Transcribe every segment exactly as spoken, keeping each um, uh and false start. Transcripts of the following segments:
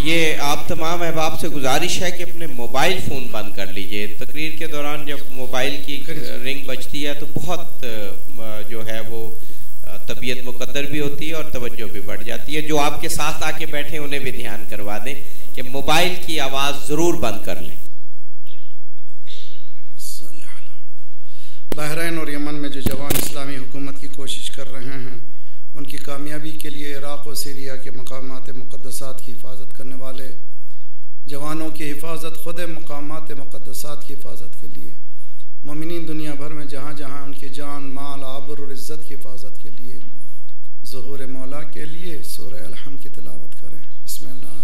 ये आप तमाम अहबाब से गुजारिश है कि अपने मोबाइल फ़ोन बंद कर लीजिए। तकरीर के दौरान जब मोबाइल की रिंग बजती है तो बहुत जो है वो तबीयत मुकद्दर भी होती है और तवज्जो भी बढ़ जाती है। जो आपके साथ आके बैठे उन्हें भी ध्यान करवा दें कि मोबाइल की आवाज़ ज़रूर बंद कर लें। बहरीन और यमन में जो जवान इस्लामी हुकूमत की कोशिश कर रहे हैं उनकी कामयाबी के लिए इराक़ और सीरिया के मकामात मुक़द्दसात की हिफाजत करने वाले जवानों की हिफाजत खुद मकामात मुक़द्दसात की हिफाजत के लिए मोमिनीन दुनिया भर में जहाँ जहाँ उनकी जान माल आबर और इज़्ज़त की हिफाजत के लिए ज़ुहूर मौला के लिए सूरह अल-हम्द की तिलावत करें। बिस्मिल्लाह।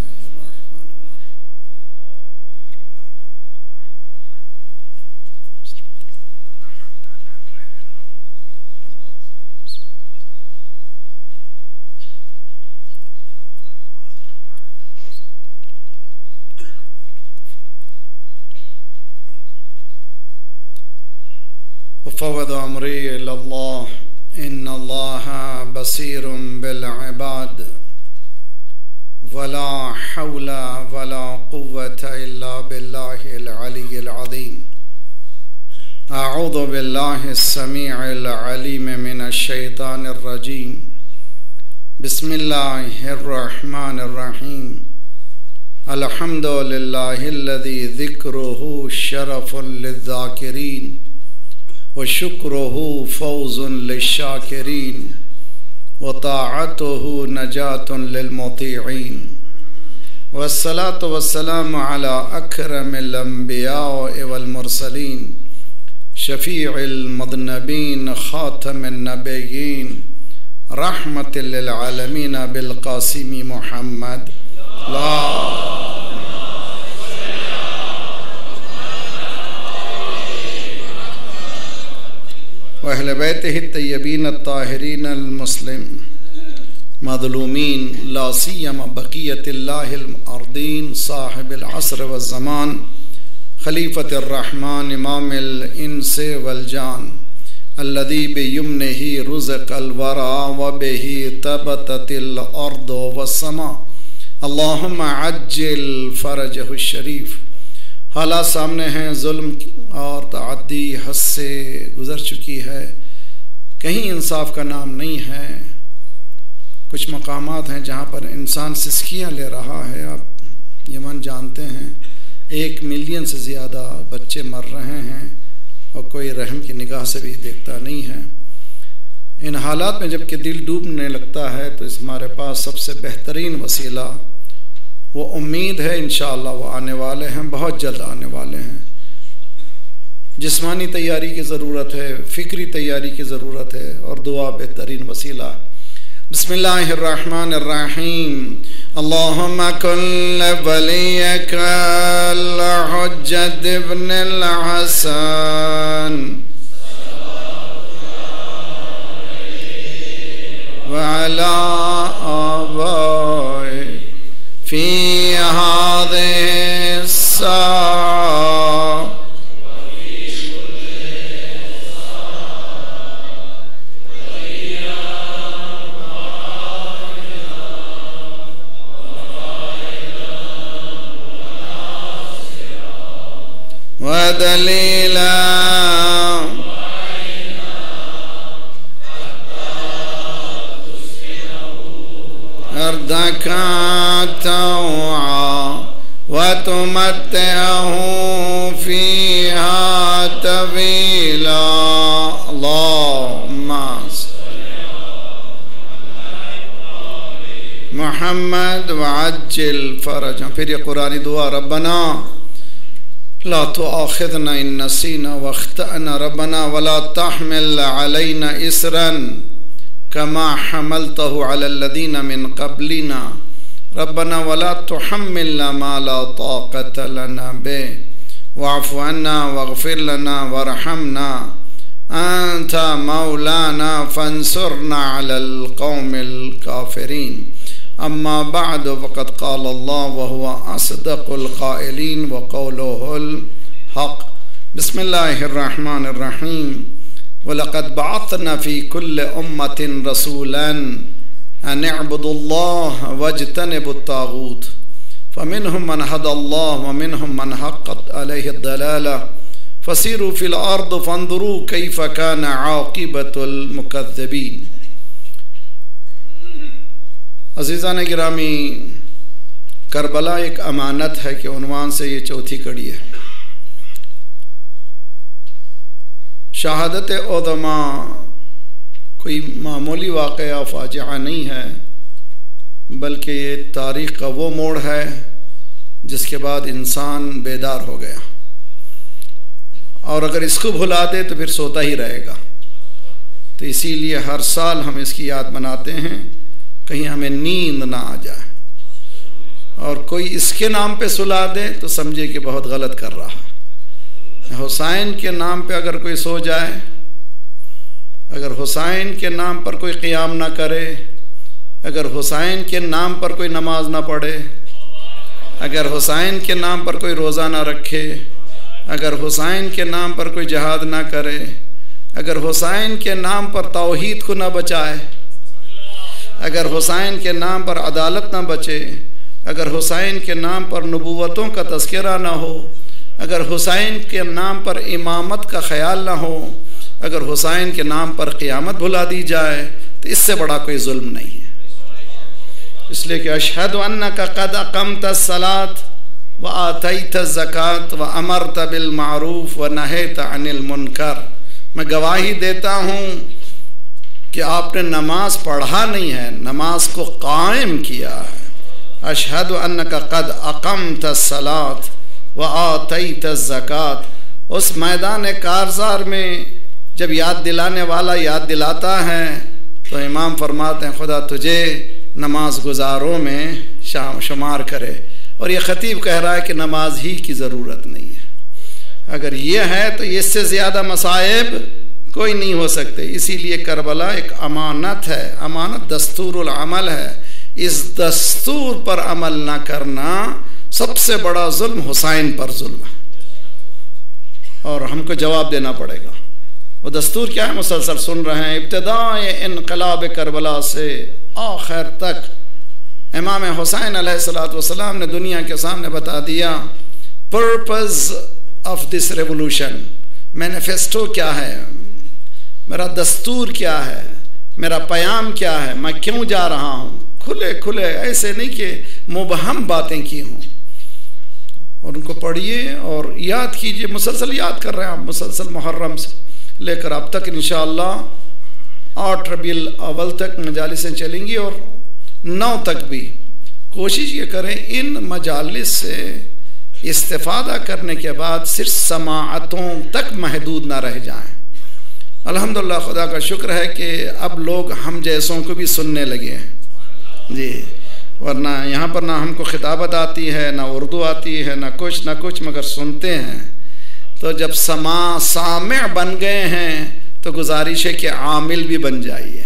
वफ़व्वद अमरी इलल्लाह इन्नल्लाहा बसीरुम बिल इबाद वला हौला वला कुव्वता इल्ला बिल्लाहिल अलिय्यिल अज़ीम। अऊज़ु बिल्लाहिस समीइल अलीम मिनश शैतानिर रजीम। बिस्मिल्लाहिर रहमानिर रहीम। अल्हम्दुलिल्लाहिल्लज़ी ज़िक्रुहु शरफ़ुन लिज़्ज़ाकिरीन व शुक्रुहु फ़ौज़ुन लिश्शाकिरीन व ताअतुहु नजातुन लिलमुतीईन वस्सलातु वस्सलामु अला अकरमिल अंबिया वल मुरसलीन शफ़ीइल मुज़न्नबीन ख़ातमिन नबिय्यीन रहमतिल लिल आलमीन बिल क़ासिम मुहम्मद ला अहले बैतिही तय्यबीन अत्ताहिरीन अल-मुस्लिम मज़लूमीन ला सियमा बक़ियतिल्लाहिल अर्दीन साहिबिल अस्र व ज़मान खलीफतिर रहमान इमामिल इंस वल जान अल्लज़ी बियमनिही रुज़क़ल वरा व बिही तबततिल अर्दु वस्समा अल्लाहुम्मा अज्जिल फ़रजहु शरीफ। हालात सामने हैं, जुल्म और तअद्दी हद से गुज़र चुकी है, कहीं इंसाफ का नाम नहीं है। कुछ मकामात हैं जहाँ पर इंसान सिसकियाँ ले रहा है। आप यमन जानते हैं एक मिलियन से ज़्यादा बच्चे मर रहे हैं और कोई रहम की निगाह से भी देखता नहीं है। इन हालात में जबकि दिल डूबने लगता है तो इस हमारे पास सबसे बेहतरीन वसीला वो उम्मीद है, इंशाअल्लाह वो आने वाले हैं, बहुत जल्द आने वाले हैं। जिस्मानी तैयारी की ज़रूरत है, फ़िक्री तैयारी की ज़रूरत है और दुआ बेहतरीन वसीला। बिस्मिल्लाहिर्रहमानिर्रहीम। अल्लाहुम्मा कुल्ल वलियकल हुज्जत इब्नुल हसन व अला आबाए फी हाज़िहिस साअ व दलीला वतुमत्तिअहु फ़ीहा तवीला। अल्लाहुम्मा मुहम्मद वअज्जिल फ़रज। फिर ये कुरानी दुआ, रब्बना ला तुआखिज़ना इन नसीना वअख्तअना रब्बना वला तहमिल अलैना इसरन कमा हमलतहु अलल्लज़ीना मिन क़ब्लिना रब्बना वला तुहम्मिलना मा ला ताक़त लना बिह वअफ़ु अन्ना वग़फ़िर लना वरहमना अंत मौलाना फंसुरना अलल क़ौमिल काफ़िरीन। अम्मा बअद फ़क़द क़ाल अल्लाह व हुवा अस्दक़ुल क़ाइलीन व क़ौलुहुल हक़। बिस्मिल्लाहिर रहमानिर रहीम। वलक़द बअथना फ़ी कुल्लि उम्मतिन रसूलन अन अअ्बुदुल्लाह वज्तनिबुत ताग़ूत फ़मिनहुम मन हदल्लाह व मिनहुम मन हक़्क़त अलैहि दलाला फ़सीरू फ़िल अर्द फ़ंज़ुरू कैफ़ कान आक़िबतुल मुकज़्ज़िबीन। अज़ीज़ान गिरामी, करबला एक अमानत है कि उन्वान से ये चौथी कड़ी है। शहादत उज़मा कोई मामूली वाक़या फ़ाजिआ नहीं है, बल्कि ये तारीख़ का वो मोड़ है जिसके बाद इंसान बेदार हो गया, और अगर इसको भुला दे तो फिर सोता ही रहेगा। तो इसीलिए हर साल हम इसकी याद मनाते हैं, कहीं हमें नींद ना आ जाए। और कोई इसके नाम पे सुला दे तो समझे कि बहुत गलत कर रहा है। हुसैन के नाम पे अगर कोई सो जाए, अगर हुसैन के नाम पर कोई क़ियाम ना करे, अगर हुसैन के नाम पर कोई नमाज ना पढ़े, अगर हुसैन के नाम पर कोई रोज़ा ना रखे, अगर हुसैन के नाम पर कोई जहाद ना करे, अगर हुसैन के नाम पर तौहीद को ना बचाए, अगर हुसैन के नाम पर अदालत ना बचे, अगर हुसैन के नाम पर नबूवतों का तज़किरा ना हो, अगर हुसैन के नाम पर इमामत का ख्याल ना हो, अगर हुसैन के नाम पर क़ियामत भुला दी जाए, तो इससे बड़ा कोई जुल्म नहीं है। इसलिए कि अशहदु अन्नका क़द अक़मतस सलात व आतैतस ज़कात व अमरत बिल मारूफ व नहैत अनिल मुनकर। मैं गवाही देता हूँ कि आपने नमाज पढ़ा नहीं है, नमाज को कायम किया है। अशहदु अन्नका क़द अक़मतस सलात व आतैतस ज़कात। उस मैदान कारज़ार में जब याद दिलाने वाला याद दिलाता है तो इमाम फरमाते हैं खुदा तुझे नमाज गुजारों में शाम शुमार करे। और ये ख़तीब कह रहा है कि नमाज ही की ज़रूरत नहीं है। अगर ये है तो इससे ज़्यादा मसाइब कोई नहीं हो सकते। इसीलिए करबला एक अमानत है, अमानत दस्तूरुल अमल है। इस दस्तूर पर अमल ना करना सबसे बड़ा जुल्म हुसैन पर जुल्म है, और हमको जवाब देना पड़ेगा। वो दस्तूर क्या है? मुसलसल सुन रहे हैं, इब्तिदाए इनकलाब करबला से आखिर तक इमाम हुसैन अलैहिस्सलातु वस्सलाम ने दुनिया के सामने बता दिया purpose of this revolution. Manifesto क्या है, मेरा दस्तूर क्या है, मेरा पैगाम क्या है, मैं क्यों जा रहा हूँ। खुले खुले, ऐसे नहीं कि मुबहम बातें की हों। और उनको पढ़िए और याद कीजिए, मुसलसल याद कर रहे हैं आप, मुसलसल मुहर्रम से लेकर अब तक इंशाअल्लाह आठ रबीउल अव्वल तक मजालिसें चलेंगी, और नौ तक भी कोशिश ये करें इन मजालिस से इस्तिफादा करने के बाद सिर्फ समाअतों तक महदूद ना रह जाएं। अल्हम्दुलिल्लाह, खुदा का शुक्र है कि अब लोग हम जैसों को भी सुनने लगे हैं जी, वरना यहाँ पर ना हमको खिताबत आती है, ना उर्दू आती है, ना कुछ ना कुछ, मगर सुनते हैं। तो जब समा सामे बन गए हैं तो गुजारिश है कि आमिल भी बन जाइए।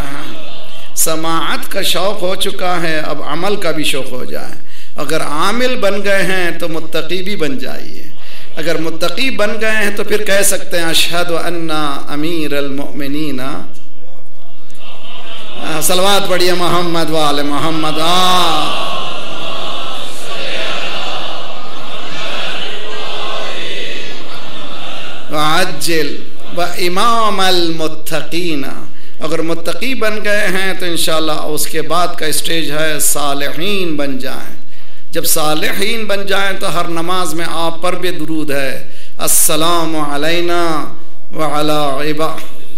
समाअत का शौक़ हो चुका है, अब अमल का भी शौक़ हो जाए। अगर आमिल बन गए हैं तो मुत्तकी भी बन जाइए। अगर मुत्तकी बन गए हैं तो फिर कह सकते हैं अशहदु अन्ना अमीरुल मोमिनीना। सलवात पढ़िए मोहम्मद वाले मोहम्मद। वअज्जिल व इमामल मुत्तकीना। अगर मुत्तकी बन गए हैं तो इंशाअल्लाह उसके बाद का स्टेज है सालिहीन बन जाएं। जब सालिहीन बन जाएं तो हर नमाज में आप पर भी दुरूद है, अस्सलामु अलैना व अला इबा।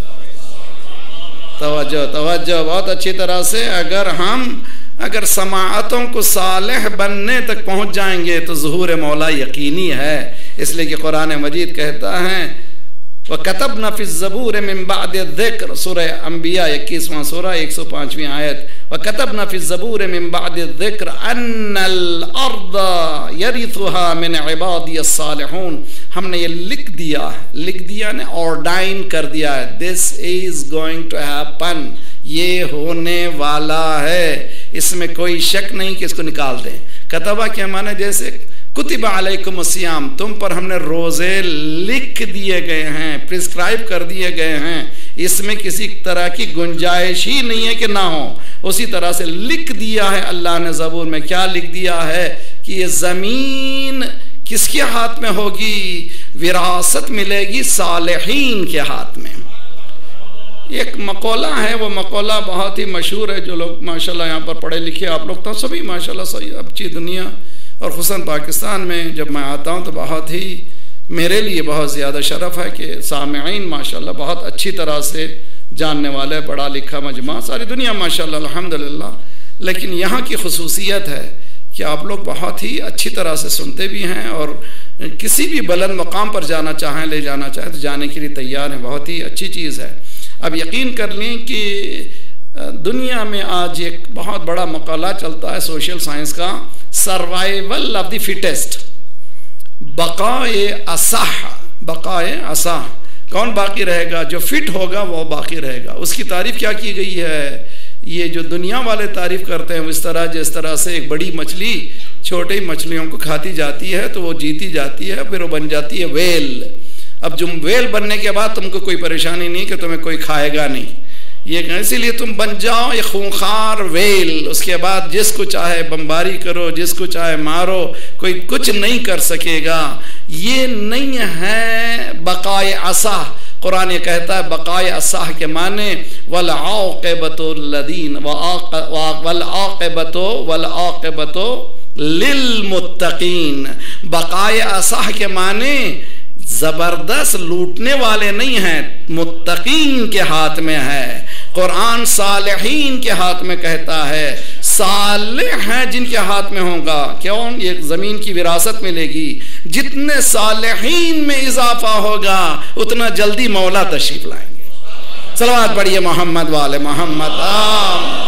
तवज्जो तवज्जो बहुत अच्छी तरह से। अगर हम अगर समाअतों को सालेह बनने तक पहुँच जाएंगे तो ज़ुहूर मौला यकीनी है। इसलिए कि कुरान मजीद कहता है व कतबना फी ज़बूर मिन बाद ज़िक्र, सूरह अंबिया इक्कीसवां सूरह एक सौ पाँचवीं आयत। व कतबना फी ज़बूर मिन बाद ज़िक्र अन्नल अर्द यरिथुहा मिन इबादी अस्सालिहून। हमने ये लिख दिया, लिख दिया ने ऑर्डाइन कर दिया है, this is going to happen, ये होने वाला है, इसमें कोई शक नहीं कि इसको निकाल दें। कतबा क्या माने, जैसे कुतिबा अलैकुम सियाम, तुम पर हमने रोज़े लिख दिए गए हैं, प्रिस्क्राइब कर दिए गए हैं, इसमें किसी तरह की गुंजाइश ही नहीं है कि ना हो। उसी तरह से लिख दिया है अल्लाह ने ज़बूर में। क्या लिख दिया है कि ये ज़मीन किसके हाथ में होगी? विरासत मिलेगी सालेहीन के हाथ में। एक मकौला है, वो मकौला बहुत ही मशहूर है। जो लोग माशाल्लाह यहाँ पर पढ़े लिखे आप लोग तो सभी माशाल्लाह सही अच्छी दुनिया और खुसन पाकिस्तान में जब मैं आता हूँ तो बहुत ही मेरे लिए बहुत ज़्यादा शरफ़ है कि सामईन माशाल्लाह बहुत अच्छी तरह से जानने वाले, पढ़ा लिखा मजमा सारी दुनिया माशाल्लाह अल्हम्दुलिल्लाह। लेकिन यहाँ की खसूसियत है कि आप लोग बहुत ही अच्छी तरह से सुनते भी हैं और किसी भी बुलंद मकाम पर जाना चाहें, ले जाना चाहें तो जाने के लिए तैयार हैं। बहुत ही अच्छी चीज़ है। अब यकीन कर लें कि दुनिया में आज एक बहुत बड़ा मकाला चलता है सोशल साइंस का, सर्वाइवल ऑफ द फिटेस्ट, बकाए असाह, बकाए असाह। कौन बाकी रहेगा? जो फिट होगा वो बाकी रहेगा। उसकी तारीफ क्या की गई है? ये जो दुनिया वाले तारीफ करते हैं इस तरह, जिस तरह से एक बड़ी मछली छोटी मछलियों को खाती जाती है तो वो जीती जाती है, फिर वो बन जाती है वेल। अब तुम वेल बनने के बाद तुमको कोई परेशानी नहीं कि तुम्हें कोई खाएगा नहीं, ये इसीलिए तुम बन जाओ ये खूंखार वेल। उसके बाद जिसको चाहे बमबारी करो, जिसको चाहे मारो, कोई कुछ नहीं कर सकेगा। ये नहीं है बकाए असाह। कुरान ये कहता है बकाए असाह के माने वल आक़िबतु लदीन वल आक़िबतु वल आक़िबतु लिल मुत्तकीन। बकाए असाह के माने जबरदस्त लूटने वाले नहीं हैं, मुत्तकीन के हाथ में है। कुरान सालेहीन के हाथ में कहता है, सालेह हैं जिनके हाथ में होगा। क्यों? ये जमीन की विरासत मिलेगी। जितने सालेहीन में इजाफा होगा उतना जल्दी मौला तशरीफ लाएंगे। सलावत पढ़िए मोहम्मद वाले मोहम्मद। आम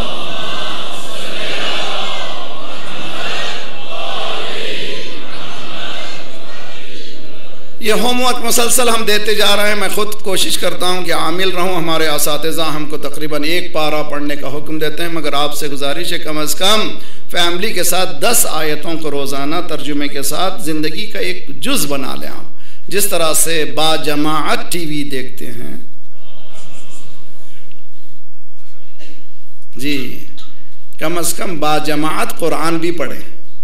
ये होमवर्क मुसलसल हम देते जा रहे हैं। मैं खुद कोशिश करता हूँ कि आमिल रहूँ। हमारे असातिज़ा हमको तकरीबन एक पारा पढ़ने का हुक्म देते हैं, मगर आपसे गुजारिश है कम अज़ कम फैमिली के साथ दस आयतों को रोज़ाना तर्जुमे के साथ ज़िंदगी का एक जुज़ बना लें आप। जिस तरह से बाजमाअत टीवी देखते हैं जी, कम अज़ कम बाजमाअत कुरान भी पढ़ें।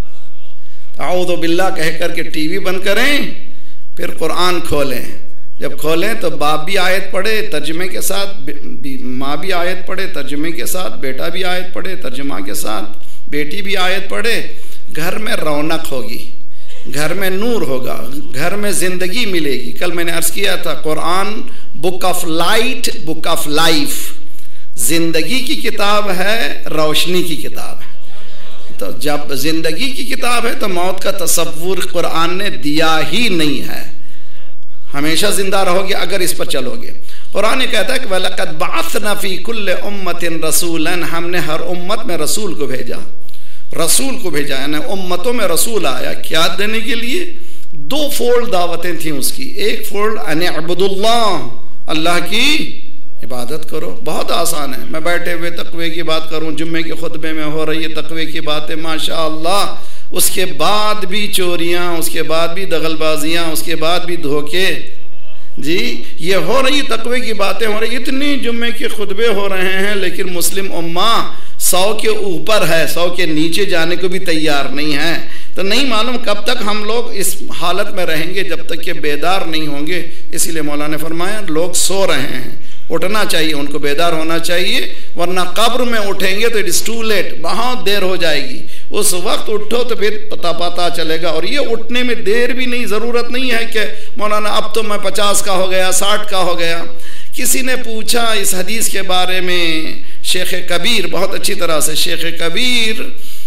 आऊज़ु बिल्लाह कह कर के टीवी बंद करें, फिर कुरान खोलें। जब खोलें तो बाप भी आयत पढ़े तर्जुमे के साथ, माँ भी आयत पढ़े तर्जुमे के साथ, बेटा भी आयत पढ़े तर्जुमा के साथ, बेटी भी आयत पढ़े। घर में रौनक होगी, घर में नूर होगा, घर में ज़िंदगी मिलेगी। कल मैंने अर्ज़ किया था Quran book of light, book of life, ज़िंदगी की किताब है, रोशनी की किताब है। तो जब जिंदगी की किताब है तो मौत का तसव्वुर कुरान ने दिया ही नहीं है। हमेशा जिंदा रहोगे अगर इस पर चलोगे। कुरान ने कहता है कि वलक़द बअसना फ़ी कुल्लि उम्मतिन रसूलन, हमने हर उम्मत में रसूल को भेजा, रसूल को भेजा यानी उम्मतों में रसूल आया। क्या देने के लिए? दो फोल्ड दावतें थी उसकी। एक फोल्ड अन अब्दुल्लाह, अल्लाह की इबादत करो। बहुत आसान है। मैं बैठे हुए तकवे की बात करूं, जुम्मे के खुतबे में हो रही है तकवे की बातें माशाअल्लाह, उसके बाद भी चोरियां, उसके बाद भी दगलबाजियां, उसके बाद भी धोखे जी, ये हो रही तकवे की बातें हो रही। इतनी जुम्मे के खुतबे हो रहे हैं लेकिन मुस्लिम उम्मा सौ के ऊपर है, सौ के नीचे जाने को भी तैयार नहीं है। तो नहीं मालूम कब तक हम लोग इस हालत में रहेंगे जब तक कि बेदार नहीं होंगे। इसीलिए मौला ने फरमाया लोग सो रहे हैं, उठना चाहिए, उनको बेदार होना चाहिए, वरना कब्र में उठेंगे तो इट इज़ टू लेट, बहुत देर हो जाएगी। उस वक्त उठो तो फिर पता पता चलेगा। और ये उठने में देर भी नहीं, ज़रूरत नहीं है कि मौलाना अब तो मैं पचास का हो गया, साठ का हो गया। किसी ने पूछा इस हदीस के बारे में, शेख कबीर बहुत अच्छी तरह से, शेख कबीर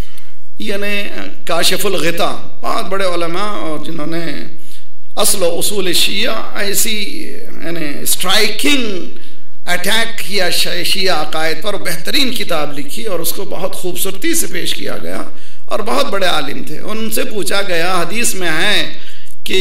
यानी काशिफुल ग़िता, बहुत बड़े उलमा और जिन्होंने असल व उसूल शिया ऐसी यानी स्ट्राइकिंग अटैक किया शिया अकायद पर, बेहतरीन किताब लिखी और उसको बहुत खूबसूरती से पेश किया गया और बहुत बड़े आलिम थे। उनसे पूछा गया, हदीस में है कि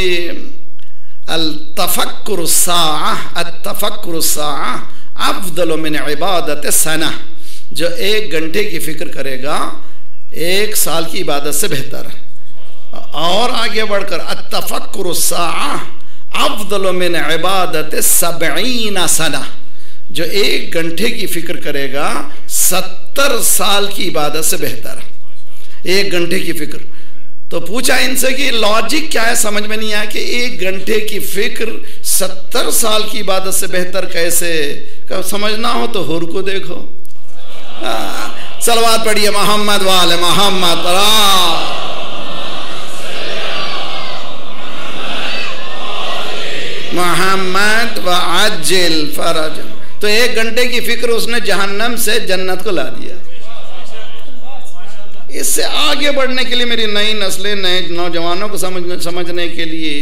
अल तफक्कुर साअह, अत तफक्कुर साअह अफदल मिन इबादत सना, जो एक घंटे की फिक्र करेगा एक साल की इबादत से बेहतर है। और आगे बढ़कर अत तफक्कुर साअह अफदल मिन इबादत सबईन सना, जो एक घंटे की फिक्र करेगा सत्तर साल की इबादत से बेहतर है। एक घंटे की फिक्र तो पूछा इनसे कि लॉजिक क्या है, समझ में नहीं आया कि एक घंटे की फिक्र सत्तर साल की इबादत से बेहतर कैसे। कब समझना हो तो हुर को देखो। सलवात पढ़िए मोहम्मद वाले मोहम्मद पर। मोहम्मद व अज्जिल फरज। तो एक घंटे की फिक्र उसने जहन्नम से जन्नत को ला दिया। इससे आगे बढ़ने के लिए मेरी नई नस्लें, नए नौजवानों को समझ समझने के लिए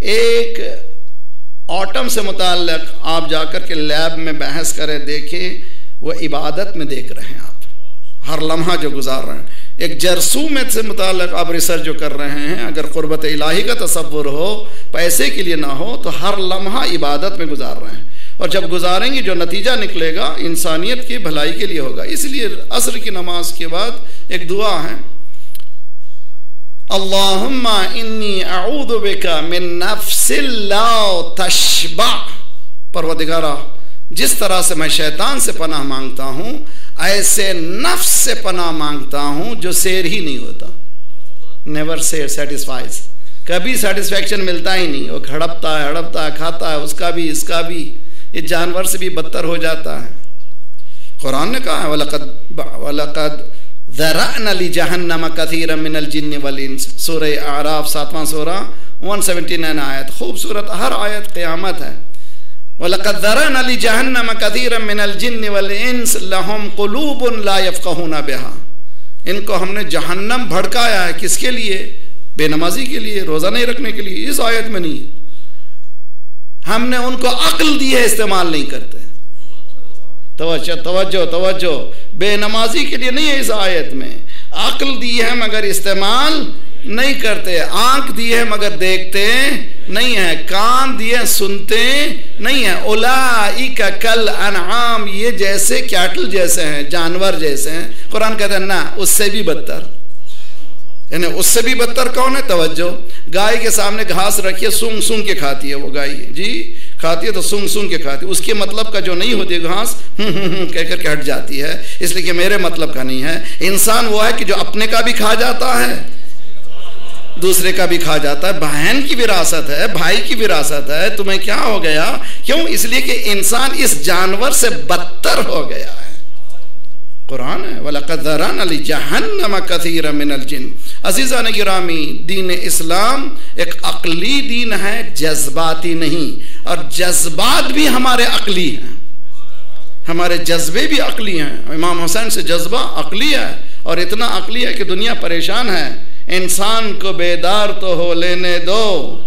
एक ऑटम से मुताल्लिक आप जाकर के लैब में बहस करें, देखें वो इबादत में देख रहे हैं आप, हर लम्हा जो गुजार रहे हैं। एक जरसूम से मुताल्लिक आप रिसर्च जो कर रहे हैं, अगर क़ुर्बत इलाही का तसव्वुर हो, पैसे के लिए ना हो, तो हर लम्हा इबादत में गुजार रहे हैं। और जब गुजारेंगे जो नतीजा निकलेगा इंसानियत की भलाई के लिए होगा। इसलिए असर की नमाज के बाद एक दुआ है, अल्लाहुम्मा इन्नी अऊदु बिका मिन नफ्सिल ला तशबा। परवरदिगारा, जिस तरह से मैं शैतान से पनाह मांगता हूँ, ऐसे नफ्स से पनाह मांगता हूँ जो शेर ही नहीं होता। नेवर शेर सेटिस्फाइज, कभी सेटिस्फैक्शन मिलता ही नहीं। वो हड़पता है हड़पता है, खाता है, उसका भी इसका भी, ये जानवर से भी बदतर हो जाता है। कुरान ने कहा है वलक़द वलक़द ज़रअना ली जहन्नम कसीरम मिनल जिन्न वल इंस। सूरह आराफ सातवां सूरा एक सौ उन्यासी आयत, खूबसूरत हर आयत क़यामत है। वलक़द ज़रअना ली जहन्नम कसीरम मिनल जिन्न वल इंस लहुम क़ुलूबुन ला यफ़क़हूना बिहा। इनको हमने जहन्नम भड़काया है, किसके लिए? बेनमाजी के लिए, रोज़ा नहीं रखने के लिए। इस आयत में नहीं, हमने उनको अक्ल दी है, इस्तेमाल नहीं करते। तवज्जो तवज्जो तवज्जो, बेनमाजी के लिए नहीं है इस आयत में। अक्ल दी है मगर इस्तेमाल नहीं करते, आंख दी है मगर देखते नहीं है, कान दिए सुनते नहीं है। उलाइका कल अनआम, ये जैसे कैटल जैसे हैं, जानवर जैसे हैं। कुरान कहता है ना, उससे भी बदतर। यानी उससे भी बदतर कौन है? तवज्जो, गाय के सामने घास रखिए, सूंघ सूंघ के खाती है वो गाय, जी खाती है तो सूंघ सूंघ के खाती है। उसके मतलब का जो नहीं होती घास, हम्म हम्म कहकर के हट जाती है, इसलिए कि मेरे मतलब का नहीं है। इंसान वो है कि जो अपने का भी खा जाता है, दूसरे का भी खा जाता है। बहन की विरासत है, भाई की विरासत है, तुम्हें क्या हो गया? क्यों? इसलिए कि इंसान इस जानवर से बदतर हो गया है। कुरान है वलक़द ज़रअना ली जहन्नम कसीरम मिनल जिन्न। अज़ीज़ान गिरामी, दीन इस्लाम एक अक़ली दीन है, जज्बाती नहीं। और जज्बात भी हमारे अक़ली हैं, हमारे जज्बे भी अक़ली हैं। इमाम हुसैन से जज्बा अक़ली है, और इतना अक़ली है कि दुनिया परेशान है। इंसान को बेदार तो हो लेने दो।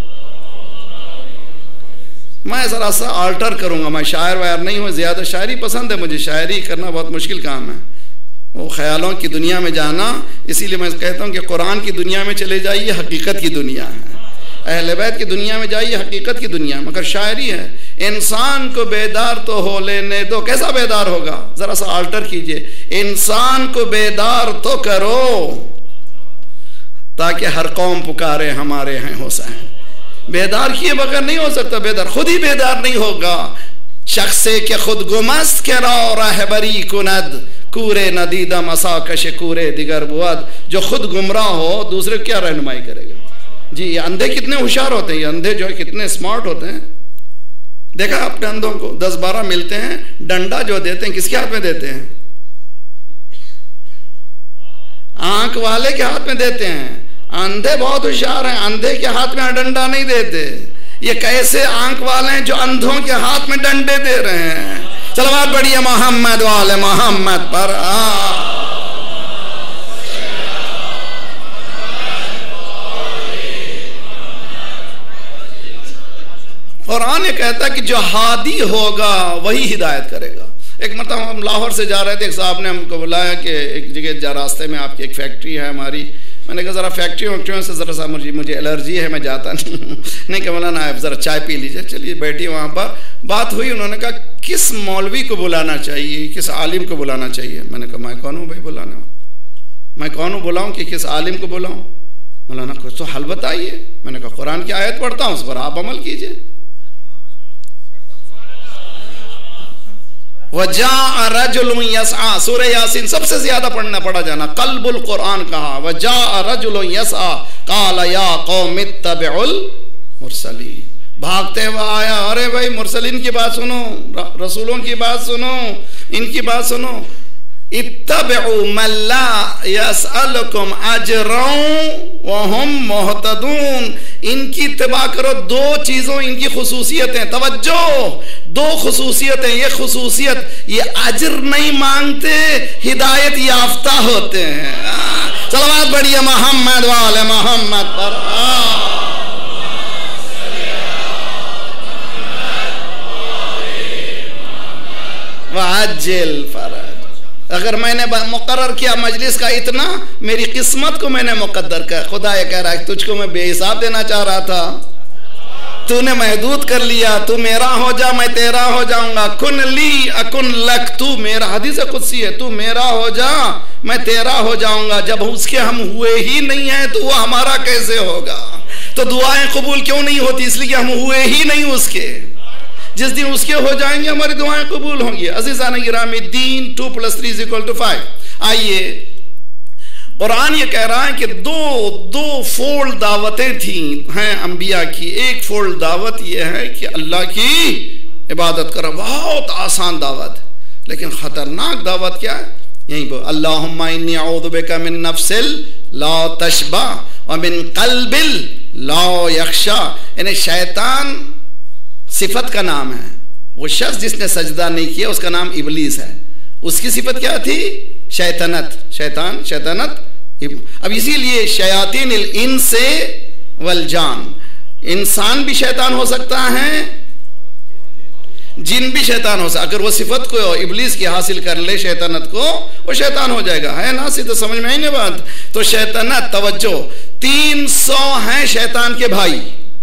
मैं ज़रा सा आल्टर करूँगा, मैं शायर वायर नहीं हूँ, ज़्यादा शायरी पसंद है मुझे, शायरी करना बहुत मुश्किल काम है, वो ख्यालों की दुनिया में जाना। इसीलिए मैं कहता हूँ कि कुरान की दुनिया में चले जाइए, हकीकत की दुनिया है। अहले बैत की दुनिया में जाइए, हकीकत की दुनिया, मगर शायरी है। इंसान को बेदार तो हो लेने दो। कैसा बेदार होगा? ज़रा सा आल्टर कीजिए, इंसान को बेदार तो करो ताकि हर कौम पुकारे हमारे हैं हुसैन। बेदार किए बगैर नहीं हो सकता, बेदार खुद ही बेदार नहीं होगा। शख्से के खुद गुमस्त के रो रहबरी कुनद कूरे नदीदा मसाकश कूरे दिगर बुआद। जो खुद गुमराह हो, दूसरे क्या रहनुमाई करेगा? जी, ये अंधे कितने होशियार होते हैं, ये अंधे जो है कितने स्मार्ट होते हैं। देखा अपने अंधों को, दस बारह मिलते हैं, डंडा जो देते हैं किसके हाथ में देते हैं? आंख वाले के हाथ में देते हैं। अंधे बहुत होशियार हैं, अंधे के हाथ में डंडा नहीं देते। ये कैसे आंख वाले हैं जो अंधों के हाथ में डंडे दे रहे हैं? सलवात बढ़िए मोहम्मद वाले मोहम्मद पर। कुरान ये कहता है कि जो हादी होगा वही हिदायत करेगा। एक मतलब हम लाहौर से जा रहे थे, एक साहब ने हमको बुलाया कि एक जगह जा, रास्ते में आपकी एक फैक्ट्री है हमारी। मैंने कहा ज़रा फैक्ट्री वैक्ट्रियों से ज़रा सा मुझे मुझे एलर्जी है, मैं जाता नहीं हूँ। नहीं कहा मौलाना आप ज़रा चाय पी लीजिए। चलिए बैठी, वहाँ पर बात हुई। उन्होंने कहा किस मौलवी को बुलाना चाहिए, किस आलिम को बुलाना चाहिए? मैंने कहा मैं कौन हूँ भाई बुलाने वाला, मैं कौन हूँ बुलाऊँ कि किस आलिम को बुलाऊँ? मौलाना कुछ तो हल बताइए। मैंने कहा कुरान की आयत पढ़ता हूँ, उस पर आप अमल कीजिए। वजा रजुल यसा, सूरह यासीन सबसे ज्यादा पढ़ना पड़ा जाना, कल्बुल कुरान कहा। वजा रजुल यसा काला या कौम इत्तबिउल मुरसलीन, भागते हुए आया, अरे भाई मुरसलीन की बात सुनो, रसूलों की बात सुनो, इनकी बात सुनो। इत्तबिउ मन ला यसअलकुम अजरन व हुम मुहतदून, इनकी इत्तिबा करो। दो चीजों इनकी खुसूसियतें, तवज्जो, दो खुसूसियतें। ये खुसूसियत, ये अजर नहीं मांगते, हिदायत याफ्ता होते हैं। सलावत बढ़िया मोहम्मद वाले मोहम्मद पर। वाजिल फरज, अगर मैंने मुकर्रर किया मजलिस का इतना, मेरी किस्मत को मैंने मुकद्दर कर। खुदा ये कह रहा है तुझको मैं बेहिसाब देना चाह रहा था, तूने महदूद कर लिया। तू मेरा हो जा, मैं तेरा हो जाऊंगा। कुन ली अकुन लक, तू मेरा, हदीस कुदसी है, तू मेरा हो जा, मैं तेरा हो जाऊंगा। जब उसके हम हुए ही नहीं है तो वो हमारा कैसे होगा? तो दुआएं कबूल क्यों नहीं होती? इसलिए हम हुए ही नहीं उसके। जिस दिन उसके हो जाएंगे हमारी दुआएं कबूल होंगी। अज़ीज़ान गिरामी दीन, two plus three is equal to five. आइए, कुरान ये कह रहा है कि दो दो फोल्ड दावतें थी हैं अंबिया की। एक फोल्ड दावत ये है कि अल्लाह की इबादत करो, बहुत आसान दावत, लेकिन खतरनाक दावत क्या है? यही बोल, अल्लाहुम्मा इन्नी अऊज़ु बिका मिन नफ्सिल ला तशबा व मिन क़ल्बिल ला यख्शा। यानी शैतान सिफत का नाम है। वो शख्स जिसने सजदा नहीं किया उसका नाम इबलीस है। उसकी सिफत क्या थी? शैतानत, शैतान, शैतानत। अब इसीलिए शयातीन इंसे वल जान, इंसान भी शैतान हो सकता है, जिन भी शैतान हो सकता। अगर वो सिफत को इबलीस की हासिल कर ले, शैतानत को, वो शैतान हो जाएगा। है ना? सीधे समझ में आई ना बात? तो शैतानत, तवज्जो, तीन सौ हैं शैतान के भाई।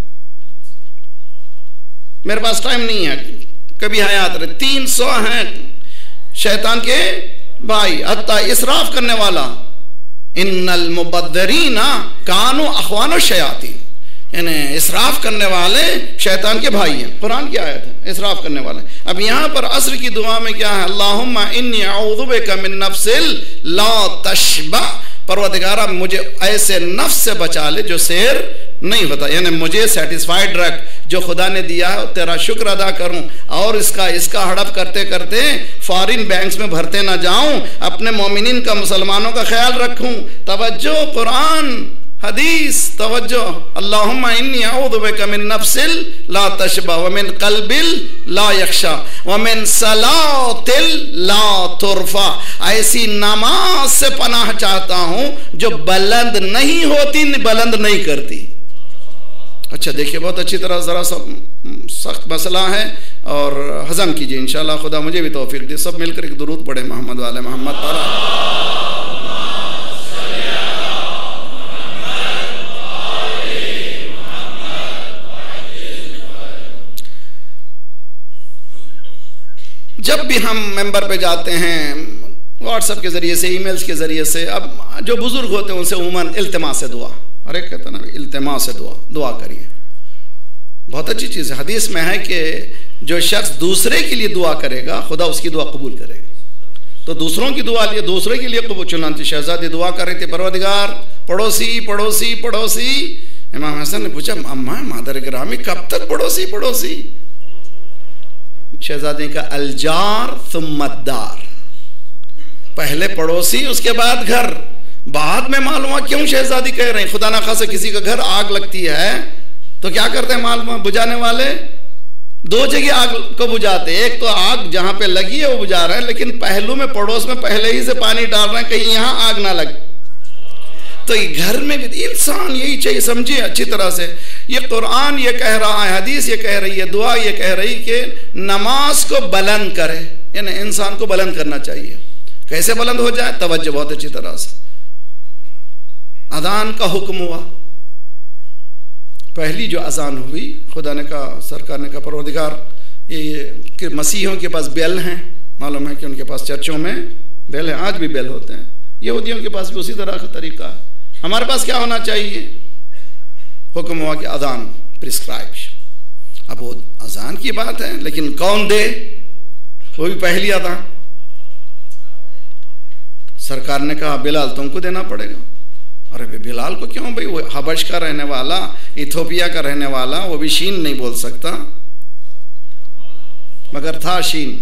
मेरे पास टाइम नहीं है, कभी हयात रहे। तीन सौ हैं शैतान के भाई। हत्ता इसराफ करने वाला, इन्नल मुबद्दरीना कानू अखवानो शयातीन, यानी इसराफ करने वाले शैतान के भाई हैं। कुरान की आयत है, इसराफ करने वाले। अब यहां पर असर की दुआ में क्या है? अल्लाहुम्मा इन्नी अऊज़ु बिका मिन नफ्सिल ला तशबा, परवरदिगारा मुझे ऐसे नफ्स से बचा ले जो शेर नहीं होता, यानी मुझे सेटिस्फाइड रख, जो खुदा ने दिया है तेरा शुक्र अदा करूं, और इसका इसका हड़प करते करते फॉरेन बैंक्स में भरते ना जाऊं, अपने मोमिनीन का, मुसलमानों का ख्याल रखूं। तवज्जो, कुरान हदीस, तवज्जो। अल्लाहुम्मा इन्नी अऊज़ु बिका मिन नफ्सिल ला तशबा व मिन क़ल्बिल ला यख्शा व मिन सलातिल ला तुरफा, ऐसी नमाज से पनाह चाहता हूं जो बुलंद नहीं होती, बुलंद नहीं करती। अच्छा देखिए, बहुत अच्छी तरह, ज़रा सा सख्त मसला है और हजम कीजिए इंशाअल्लाह। खुदा मुझे भी तौफीक दे। सब मिलकर एक दुरूद पढ़े मोहम्मद वाले मोहम्मद पर। जब भी हम मेंबर पे जाते हैं, व्हाट्सएप के ज़रिए से, ईमेल्स के ज़रिए से, अब जो बुज़ुर्ग होते हैं उनसे उमूमन इल्तिमा से दुआ, अरे कहते ना इल्तिमा से दुआ, दुआ करिए। बहुत अच्छी चीज़ है। हदीस में है कि जो शख्स दूसरे के लिए दुआ करेगा खुदा उसकी दुआ कबूल करेगा। तो दूसरों की दुआ लिए, दूसरे के लिए कबूल। चुनांचे शहजादी दुआ कर रहे थे, परवरदिगार पड़ोसी पड़ोसी पड़ोसी। इमाम हसन ने पूछा, अम्मा मादर गिरामी कब तक पड़ोसी पड़ोसी? शहजादी का अलजार सुम्मदार, पहले पड़ोसी उसके बाद घर। बाद में मालूम हुआ क्यों शहजादी कह रहे हैं। खुदा ना खासा किसी का घर आग लगती है तो क्या करते हैं मालूम? बुझाने वाले दो जगह आग को बुझाते। एक तो आग जहां पे लगी है वो बुझा रहे हैं, लेकिन पहलू में, पड़ोस में पहले ही से पानी डाल रहे हैं कहीं यहां आग ना लगे। तो घर में भी इंसान यही चाहिए, समझिए अच्छी तरह से। ये कुरान ये कह रहा है, हदीस ये कह रही है, दुआ ये कह रही कि नमाज को बुलंद करे, यानी इंसान को बुलंद करना चाहिए। कैसे बुलंद हो जाए? तवज्जो बहुत अच्छी तरह से। अजान का हुक्म हुआ, पहली जो अजान हुई, खुदा ने कहा, सरकार ने कहा, परवरदिगार ये कि मसीहों के पास बेल हैं, मालूम है कि उनके पास चर्चों में बेल है, आज भी बेल होते हैं, यहूदियों के पास भी उसी तरह का तरीका है। हमारे पास क्या होना चाहिए? हुक्म हुआ कि अजान प्रिस्क्राइब। अब वो अजान की बात है, लेकिन कौन दे? वो भी पहली अदा। सरकार ने कहा बिलाल तुमको देना पड़ेगा। अरे भाई बिलाल को क्यों भाई, वो हबश का रहने वाला, इथोपिया का रहने वाला, वो भी शीन नहीं बोल सकता, मगर था शीन।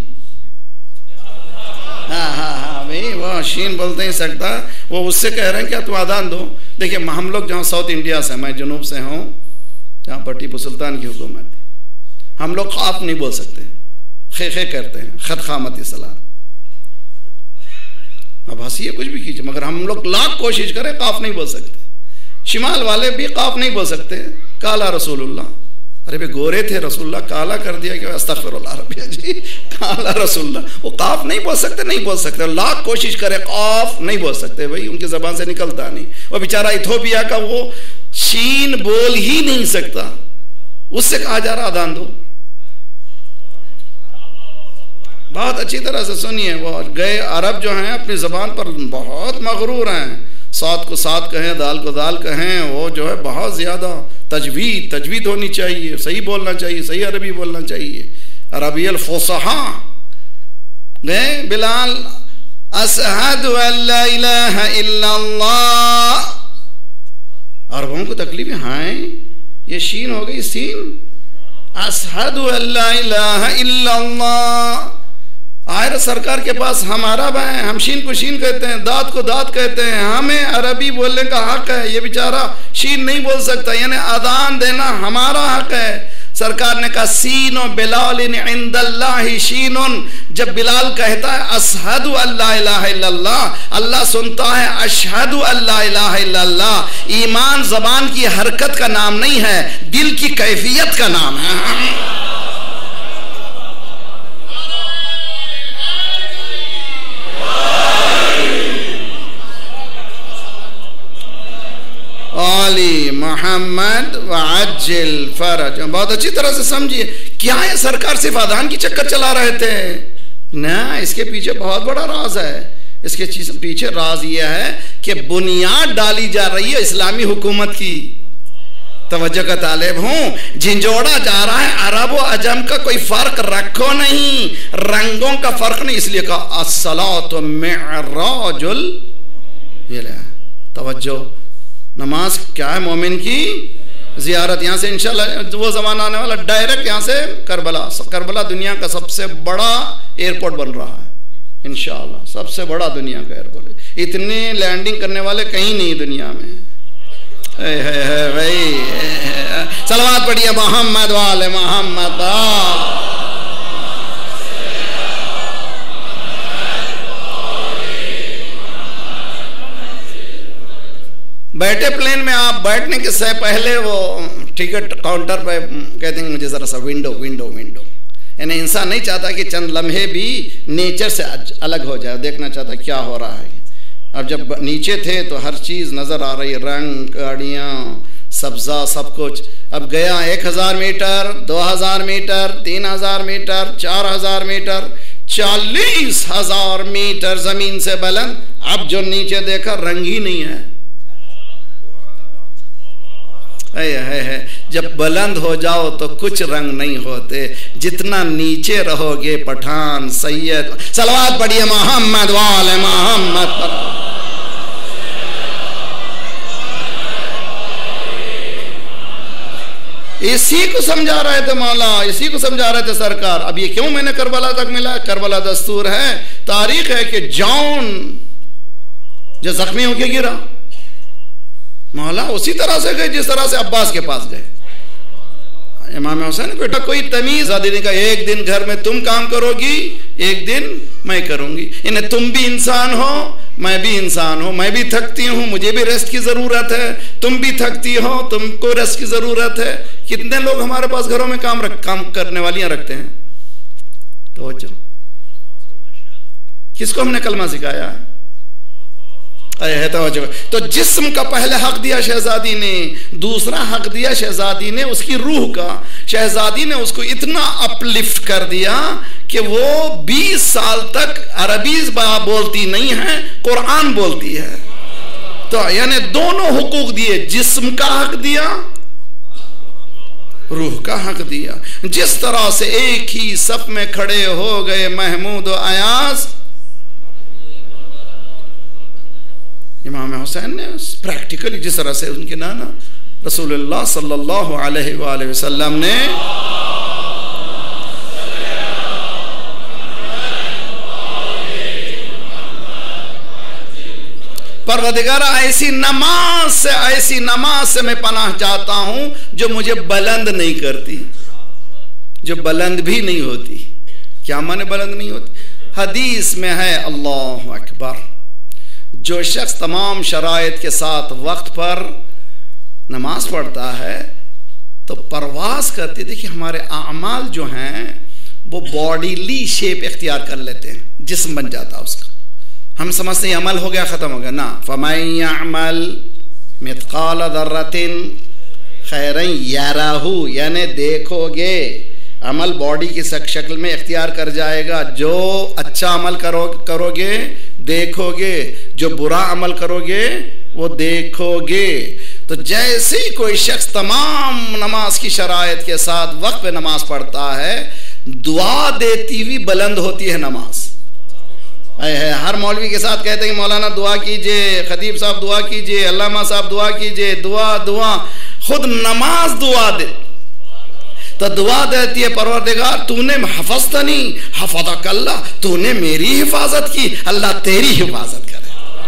हाँ हाँ हाँ भाई वो शीन बोलते ही सकता। वो उससे कह रहे हैं क्या तुम आदान दो। देखिए हम लोग जहाँ साउथ इंडिया से, मैं जुनूब से हूँ जहाँ पर टीपू सुल्तान की हुकूमत थी, हम लोग ख्वाफ नहीं बोल सकते, खे खे करते हैं, खत खामती सलाम। अब हंसिए कुछ भी कीजिए, मगर हम लोग लाख कोशिश करें काफ नहीं बोल सकते। शिमाल वाले भी काफ नहीं बोल सकते। काला रसूलुल्लाह, अरे भाई गोरे थे रसूलुल्लाह, काला कर दिया क्या, अस्तगफिरुल्लाह रब्बिया जी, काला रसूलुल्लाह, वो काफ नहीं बोल सकते, नहीं बोल सकते, लाख कोशिश करें काफ नहीं बोल सकते भाई, उनकी जबान से निकलता नहीं। वो बेचारा इथोपिया का वो शीन बोल ही नहीं सकता, उससे कहा जा रहा अदान दो। बहुत अच्छी तरह से सुनिए, वो गए अरब जो हैं अपनी ज़बान पर बहुत मगरूर हैं, सात को सात कहें, दाल को दाल कहें, वो जो है बहुत ज़्यादा तजवीद तजवीद होनी चाहिए, सही बोलना चाहिए, सही अरबी बोलना चाहिए, अरबियल फुसहा। गए बिलाल अशहदु अल्ला इलाहा इल्लल्लाह, अरबों को तकलीफ है, हाँ ये शीन हो गई सीन, अशहदु अल्ला इलाहा इल्लल्लाह। आयर सरकार के पास हम अरब हैं, हम शीन को शीन कहते हैं, दात को दात कहते हैं, हमें अरबी बोलने का हक है, ये बेचारा शीन नहीं बोल सकता, यानी अदान देना हमारा हक है। सरकार ने कहा सीनो बिलाल इंदल्लाहि शीनुन, जब बिलाल कहता है अशहदु अल्ला इलाहा इल्लल्लाह, अल्लाह सुनता है अशहदु अल्ला इलाहा इल्लल्लाह। ईमान जबान की हरकत का नाम नहीं है, दिल की कैफियत का नाम है। आली मोहम्मद व अज्जिल फरज, बहुत अच्छी तरह से समझिए। क्या है, सरकार सिर्फ अदान की चक्कर चला रहे थे ना, इसके पीछे बहुत बड़ा राज है। इसके पीछे राज यह है कि बुनियाद डाली जा रही है इस्लामी हुकूमत की। तवज्जो का तालिब हूं, झिंझोड़ा जा रहा है, अरब व अजम का कोई फर्क रखो नहीं, रंगों का फर्क नहीं, इसलिए कहा अस्सलातु मिअराजुल। तवज्जो, नमाज क्या है, मोमिन की जियारत। यहाँ से इंशाल्लाह वो ज़माना आने वाला, डायरेक्ट यहाँ से करबला, करबला दुनिया का सबसे बड़ा एयरपोर्ट बन रहा है इंशाल्लाह, सबसे बड़ा दुनिया का एयरपोर्ट। इतने लैंडिंग करने वाले कहीं नहीं दुनिया में। है, है, है, भाई सलवात पढ़िए मोहम्मद वाले मोहम्मद। बैठे प्लेन में, आप बैठने के से पहले वो टिकट काउंटर पे कहते हैं मुझे ज़रा सा विंडो विंडो विंडो, यानी इंसान नहीं चाहता कि चंद लम्हे भी नेचर से अलग हो जाए, देखना चाहता क्या हो रहा है। अब जब नीचे थे तो हर चीज़ नज़र आ रही, रंग, गाड़ियाँ, सब्ज़ा, सब कुछ। अब गया एक हज़ार मीटर, दो हज़ार मीटर, तीन हज़ार मीटर, चार हज़ार मीटर, चालीस हज़ार मीटर ज़मीन से बुलंद। अब जो नीचे देखा रंग ही नहीं है। है, है, है। जब बुलंद हो जाओ तो कुछ रंग नहीं होते, जितना नीचे रहोगे पठान सैयद। सलवात पढ़िए मोहम्मद वाले मोहम्मद पर। इसी को समझा रहे थे मौला, इसी को समझा रहे थे सरकार। अब ये क्यों मैंने करबला तक मिला, करबला दस्तूर है, तारीख है कि जौन जो जख्मी होके गिरा, मौला उसी तरह से गए जिस तरह से अब्बास के पास गए। इमाम हुसैन बेटा कोई तमीज आदि का, एक दिन घर में तुम काम करोगी, एक दिन मैं करूंगी, इन्हें तुम भी इंसान हो, मैं भी इंसान हूं, मैं भी थकती हूं, मुझे भी रेस्ट की जरूरत है, तुम भी थकती हो, तुमको रेस्ट की जरूरत है। कितने लोग हमारे पास घरों में काम रख काम करने वालियां रखते हैं। तो किसको हमने कलमा सिखाया है? है तो, तो जिस्म का पहले हक दिया शहजादी ने, दूसरा हक दिया शहजादी ने उसकी रूह का। शहजादी ने उसको इतना अपलिफ्ट कर दिया कि वो बीस साल तक अरबी बोलती नहीं है, कुरान बोलती है। तो यानी दोनों हुकूक दिए, जिस्म का हक दिया, रूह का हक दिया। जिस तरह से एक ही सफ में खड़े हो गए महमूद व अयाज, इमाम हुसैन ने प्रैक्टिकली जिस तरह से उनके नाना रसूलुल्लाह सल्लल्लाहु अलैहि वसल्लम ने परवरदिगार ऐसी नमाज से ऐसी नमाज से मैं पनाह चाहता हूं जो मुझे बुलंद नहीं करती, जो बुलंद भी नहीं होती। क्या माने बुलंद नहीं होती? हदीस में है अल्लाह अकबर, जो शख्स तमाम शराइत के साथ वक्त पर नमाज पढ़ता है तो परवाज करती। देखिए हमारे आमाल जो हैं वो बॉडीली शेप इख्तियार कर लेते हैं, जिस्म बन जाता है उसका। हम समझते हैं अमल हो गया, ख़त्म हो गया ना। फमन यअमल मिथकाल दर्रतिन खैरन यरहु, यानी देखोगे, अमल बॉडी की शक्ल में इख्तियार कर जाएगा। जो अच्छा अमल करो करोगे देखोगे, जो बुरा अमल करोगे वो देखोगे। तो जैसे ही कोई शख्स तमाम नमाज की शराइत के साथ वक्त पे नमाज पढ़ता है, दुआ देती हुई बुलंद होती है नमाज। है हर मौलवी के साथ कहते हैं कि मौलाना दुआ कीजिए, खतीब साहब दुआ कीजिए, अल्लामा साहब दुआ कीजिए, दुआ दुआ। खुद नमाज दुआ दे तो दुआ देती है, परवरदिगार तूने हफज़तनी हफ़ज़कल्लाह, तूने मेरी हिफाजत की, अल्लाह तेरी हिफाजत करे।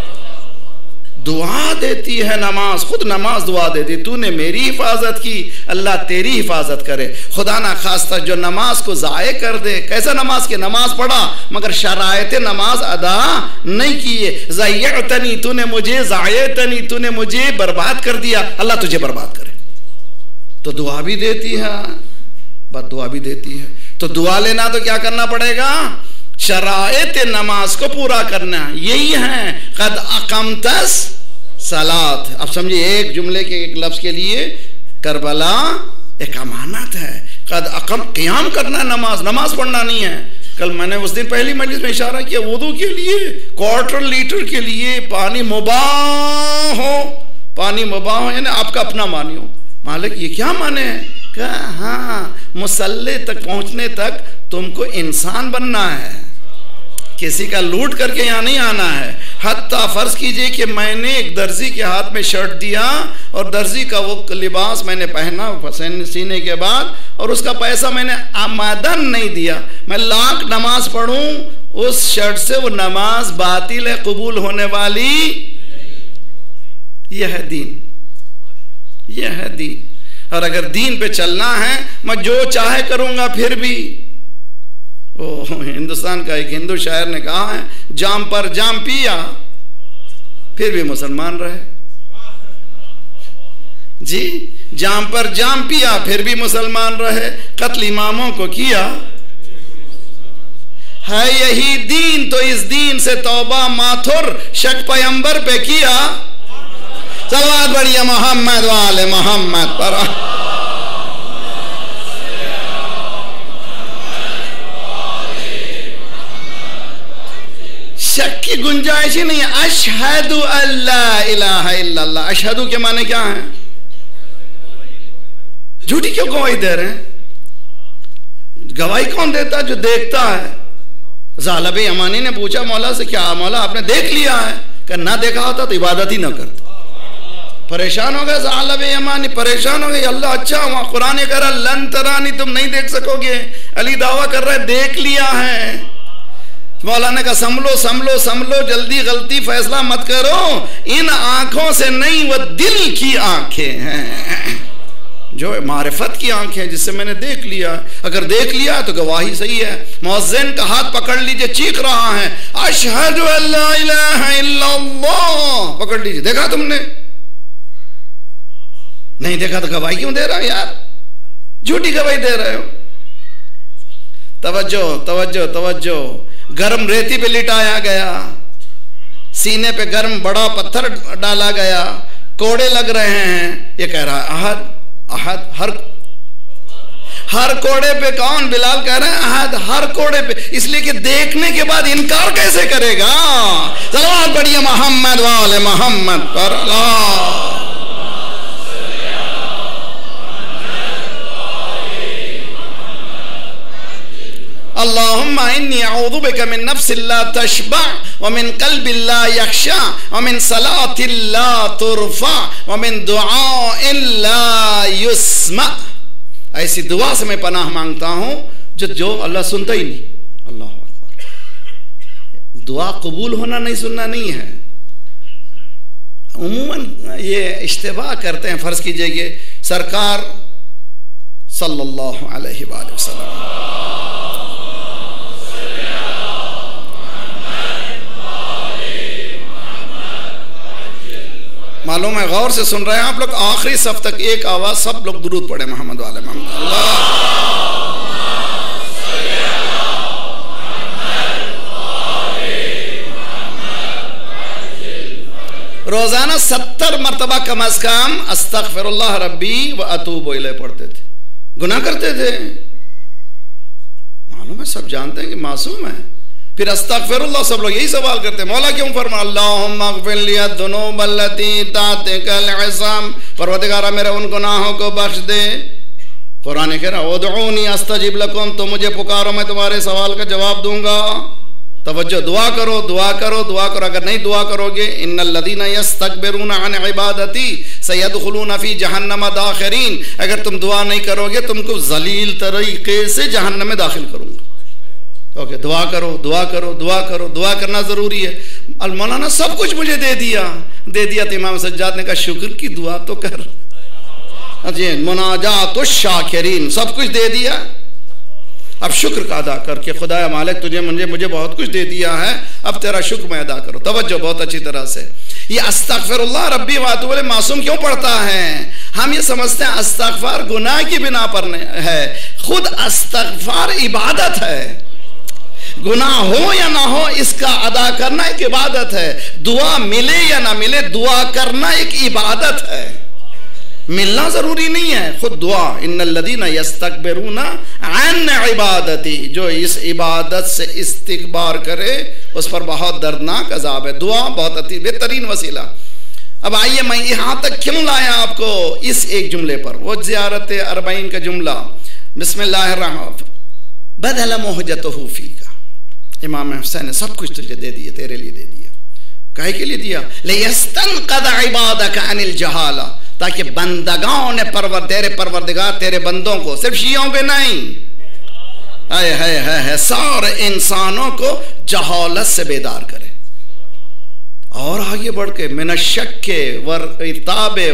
दुआ देती है नमाज, खुद नमाज दुआ देती, तूने मेरी हिफाजत की, अल्लाह तेरी हिफाजत करे। खुदा ना खास्ता जो नमाज को ज़ाये कर दे, कैसा नमाज के नमाज पढ़ा मगर शरायत नमाज अदा नहीं किए, ज़य्यतनी, तूने मुझे ज़ायतनी, तूने मुझे बर्बाद कर दिया, अल्लाह तुझे बर्बाद करे। तो दुआ भी देती है, बस दुआ भी देती है। तो दुआ लेना तो क्या करना पड़ेगा? शरायत नमाज को पूरा करना। यही है कद अक़मतस सलात। अब समझिए, एक जुमले के एक लफ्ज के लिए करबला एक अमानत है। कद अक़म, क़याम करना नमाज, नमाज पढ़ना नहीं है। कल मैंने उस दिन पहली मजलिस में इशारा किया, वुदू के लिए क्वार्टर लीटर के लिए पानी मुबाह हो, पानी मुबाह हो यानी आपका अपना मानियो। मालिक ये क्या माने हैं? कहा हाँ, मुसल्ले तक पहुंचने तक तुमको इंसान बनना है, किसी का लूट करके यहाँ नहीं आना है। हत्ता फर्ज कीजिए कि मैंने एक दर्जी के हाथ में शर्ट दिया और दर्जी का वो लिबास मैंने पहना सीने के बाद और उसका पैसा मैंने आमदन नहीं दिया, मैं लाख नमाज पढ़ूं उस शर्ट से वो नमाज बातिल है, कबूल होने वाली। यह है दीन, यह है दीन। और अगर दीन पे चलना है, मैं जो चाहे करूंगा फिर भी। ओ हिंदुस्तान का एक हिंदू शायर ने कहा है, जाम पर जाम पिया फिर भी मुसलमान रहे। जी, जाम पर जाम पिया फिर भी मुसलमान रहे, कत्ल इमामों को किया। है यही दीन तो इस दीन से तौबा माथुर शक पैगंबर पे किया। सलवात बढ़िया मोहम्मद वाले मोहम्मद पर। शक की गुंजाइश ही नहीं है। अशहदु अल्ला इलाहा इल्लल्लाह, अशहदु के माने क्या है? झूठी क्यों गवाही दे रहे हैं? गवाही कौन देता? जो देखता है। ज़ालबे यमानी ने पूछा मौला से, क्या मौला आपने देख लिया है? कि ना देखा होता तो इबादत ही ना करता। परेशान हो गए ज़ालबे यमानी, परेशान हो गए। अल्लाह अच्छा हुआ, कुरान कह रहा लन तरानी, तुम नहीं देख सकोगे। अली दावा कर रहा है देख लिया है। मौला ने कहा संभलो संभलो संभलो, जल्दी गलती फैसला मत करो, इन आंखों से नहीं वो दिल की आंखें हैं, जो मारिफत की आंखें हैं, जिससे मैंने देख लिया। अगर देख लिया तो गवाही सही है। मुअज्जिन का हाथ पकड़ लीजिए, चीख रहा है अशहदु अल्ला इलाहा इल्लल्लाह, पकड़ लीजिए। देखा तुमने? नहीं देखा तो गवाही क्यों दे रहा हो यार? झूठी गवाही दे रहे हो। तवज्जो तवज्जो तवज्जो। गर्म रेती पे लिटाया गया, सीने पे गर्म बड़ा पत्थर डाला गया, कोड़े लग रहे हैं। ये कह रहा है अहद अहद। हर हर कोड़े पे कौन? बिलाल कह रहे हैं अहद, हर कोड़े पे। इसलिए कि देखने के बाद इनकार कैसे करेगा? सलावत बढ़िया मोहम्मद वाले मोहम्मद पर। अल्लाहुम्मा इन्नी अऊज़ु बिका मिन नफ्सिन ला तशबा व मिन क़ल्बिन ला यख़शा व मिन सलातिन ला तुरफ़ा व मिन दुआइन ला युस्मा। ऐसी दुआ से मैं पनाह मांगता हूं जो जो अल्लाह सुनता ही नहीं। अल्लाह अकबर। दुआ कबूल होना नहीं सुनना नहीं है। उमूमन ये इश्तिबाह करते हैं। फर्ज कीजिए कि सरकार सल्लल्लाहु अलैहि वसल्लम मालूम है, गौर से सुन रहे हैं आप लोग, आखिरी सफ तक एक आवाज सब लोग दुरूद पढ़े मोहम्मद वाले मोहम्मद। रोजाना सत्तर मरतबा कम अज कम अस्तगफिरुल्लाह रब्बी व अतूबु इलैह पढ़ते थे। गुनाह करते थे, मालूम है, सब जानते हैं कि मासूम है। फिर अस्तगफिरुल्लाह सब लोग यही सवाल करते हैं, मौला क्यों फरमा अल्लाहुम्मा अग़फ़िर ली अज़्ज़ुनूब अल्लती तातिकल इज़ाम, परवरदिगारा मेरे उन गुनाहों को बख्श दे। कुरान कह रहा उदऊनी अस्तजिब लकुम, तो मुझे पुकारो मैं तुम्हारे सवाल का जवाब दूंगा। तवज्जो, दुआ करो दुआ करो दुआ करो। अगर नहीं दुआ करोगे इन्नल लज़ीना यस्तकबिरूना अन इबादती सयदखुलूना फी जहन्नम दाखिरीन, अगर तुम दुआ नहीं करोगे तुमको जलील तरीके से जहन्नम में दाखिल करूंगा। ओके, दुआ करो दुआ करो दुआ करो, दुआ करना जरूरी है। अल मौलाना सब कुछ मुझे दे दिया दे दिया तो इमाम सज्जाद ने कहा शुक्र की दुआ तो कर। जी, मुनाजात शाकिरीन, सब कुछ दे दिया, अब शुक्र का अदा करके खुदा मालिक तुझे मुझे मुझे बहुत कुछ दे दिया है, अब तेरा शुक्र मैं अदा करो। तवज्जो बहुत अच्छी तरह से। ये अस्तगफिरुल्लाह रब्बी व अतूबु इलैह मासूम क्यों पढ़ता है? हम ये समझते हैं अस्तगफार गुनाह की बिना पर है, खुद अस्तगफार इबादत है। गुनाह हो या ना हो इसका अदा करना एक इबादत है। दुआ मिले या ना मिले दुआ करना एक इबादत है। मिलना जरूरी नहीं है, खुद दुआ। इन्नल्लज़ीना यस्तकबिरूना अन इबादती, जो इस इबादत से इस्तिकबार करे उस पर बहुत दर्दनाक अजाब है। दुआ बहुत अति बेहतरीन वसीला। अब आइए, मैं यहां तक क्यों लाया आपको? इस एक जुमले पर, वो ज़ियारत अरबईन का जुमला, बिस्मिल्लाहिर्रहमानिर्रहीम, बदल मुहजतहु फीका, इमाम हुसैन ने सब कुछ तुझे दे दिया, तेरे लिए दे दिया। काहे के लिए दिया? लियस्तनक़द इबादक अनिल जहाला, ताकि बंदगाओं ने परवर तेरे परवरदिगार तेरे बंदों को, सिर्फ शियों पे नहीं, है है है है सारे इंसानों को जहालत से बेदार करे। और आगे बढ़ के मिनश्शक्के व इर्ताबे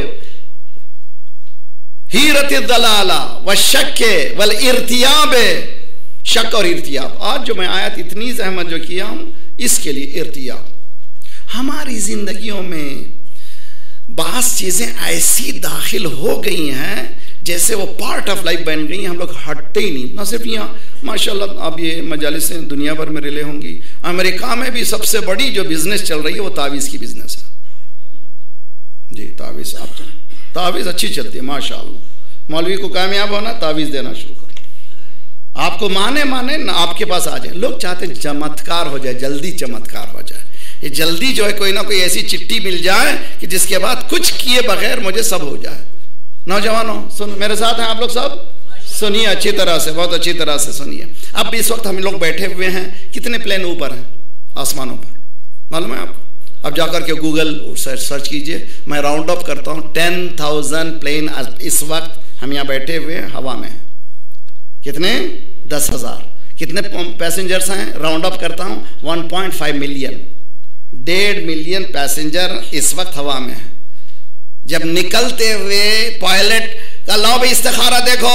हीरत दलाला व शक्के वल इर्तियाबे, शक और इर्तियाब। आज जो मैं आयत इतनी जहमत जो किया हूं इसके लिए इर्तियाब। हमारी जिंदगियों में बास चीजें ऐसी दाखिल हो गई हैं जैसे वो पार्ट ऑफ लाइफ बन गई हैं, हम लोग हटते ही नहीं। ना सिर्फ यहाँ माशाल्लाह अब ये मजालिसें दुनिया भर में रिले होंगी, अमेरिका में भी सबसे बड़ी जो बिजनेस चल रही है वो तावीज़ की बिजनेस है। जी, तावीज़, आप तावीज़ अच्छी चलती है माशाल्लाह। मौलवी को कामयाब होना, तावीज़ देना शुरू करो, आपको माने माने ना आपके पास आ जाए। लोग चाहते हैं चमत्कार हो जाए, जल्दी चमत्कार हो जाए। ये जल्दी जो है कोई ना कोई ऐसी चिट्ठी मिल जाए कि जिसके बाद कुछ किए बगैर मुझे सब हो जाए। नौजवानों सुन, मेरे साथ हैं आप लोग सब, सुनिए अच्छी तरह से, बहुत अच्छी तरह से सुनिए। अब इस वक्त हम लोग बैठे हुए हैं, कितने प्लेन ऊपर हैं आसमानों पर, मालूम है आपको? अब जाकर के गूगल सर्च कीजिए, मैं राउंड अप करता हूँ, टेन थाउजेंड प्लेन इस वक्त हम यहाँ बैठे हुए हैं हवा में। कितने? दस हजार। कितने पैसेंजर्स हैं? राउंड अप करता हूँ, वन पॉइंट फाइव मिलियन। डेढ़ मिलियन पैसेंजर इस वक्त हवा में है। जब निकलते हुए पायलट का लो भाई इस्तिखारा देखो,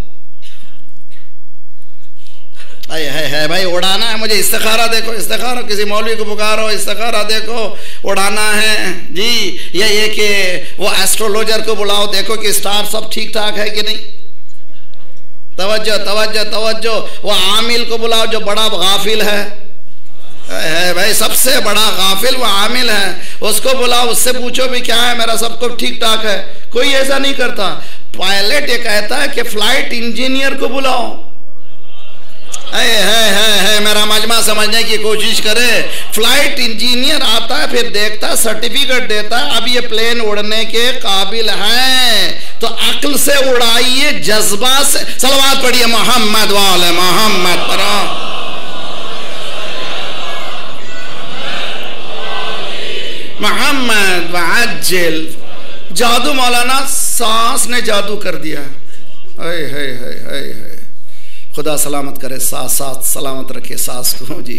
है, है, है भाई उड़ाना है मुझे, इस्तिखारा देखो, इस्तिखारा, किसी मौलवी को पुकारो, इस्तिखारा देखो, उड़ाना है जी। या ये कि वो एस्ट्रोलॉजर को बुलाओ, देखो कि स्टार सब ठीक ठाक है कि नहीं। तवज्जो तवज्जो तवज्जो। वो आमिल को बुलाओ जो बड़ा गाफिल है, है भाई सबसे बड़ा गाफिल वो आमिल है, उसको बुलाओ, उससे पूछो भी क्या है, मेरा सब कुछ ठीक ठाक है। कोई ऐसा नहीं करता। पायलट ये कहता है कि फ्लाइट इंजीनियर को बुलाओ, है है है है मेरा मजमा समझने की कोशिश करे। फ्लाइट इंजीनियर आता है, फिर देखता है, सर्टिफिकेट देता है, अब ये प्लेन उड़ने के काबिल है, तो अक्ल से उड़ाइए, जज्बा से। सलवात पढ़िए मोहम्मद वाले मोहम्मद पर। मोहम्मद वअज्जिल। जादू मौलाना सांस ने जादू कर दिया। हाय हाय हाय हाय हाय, खुदा सलामत करे, सांस सांस सलामत रखे सांस को जी।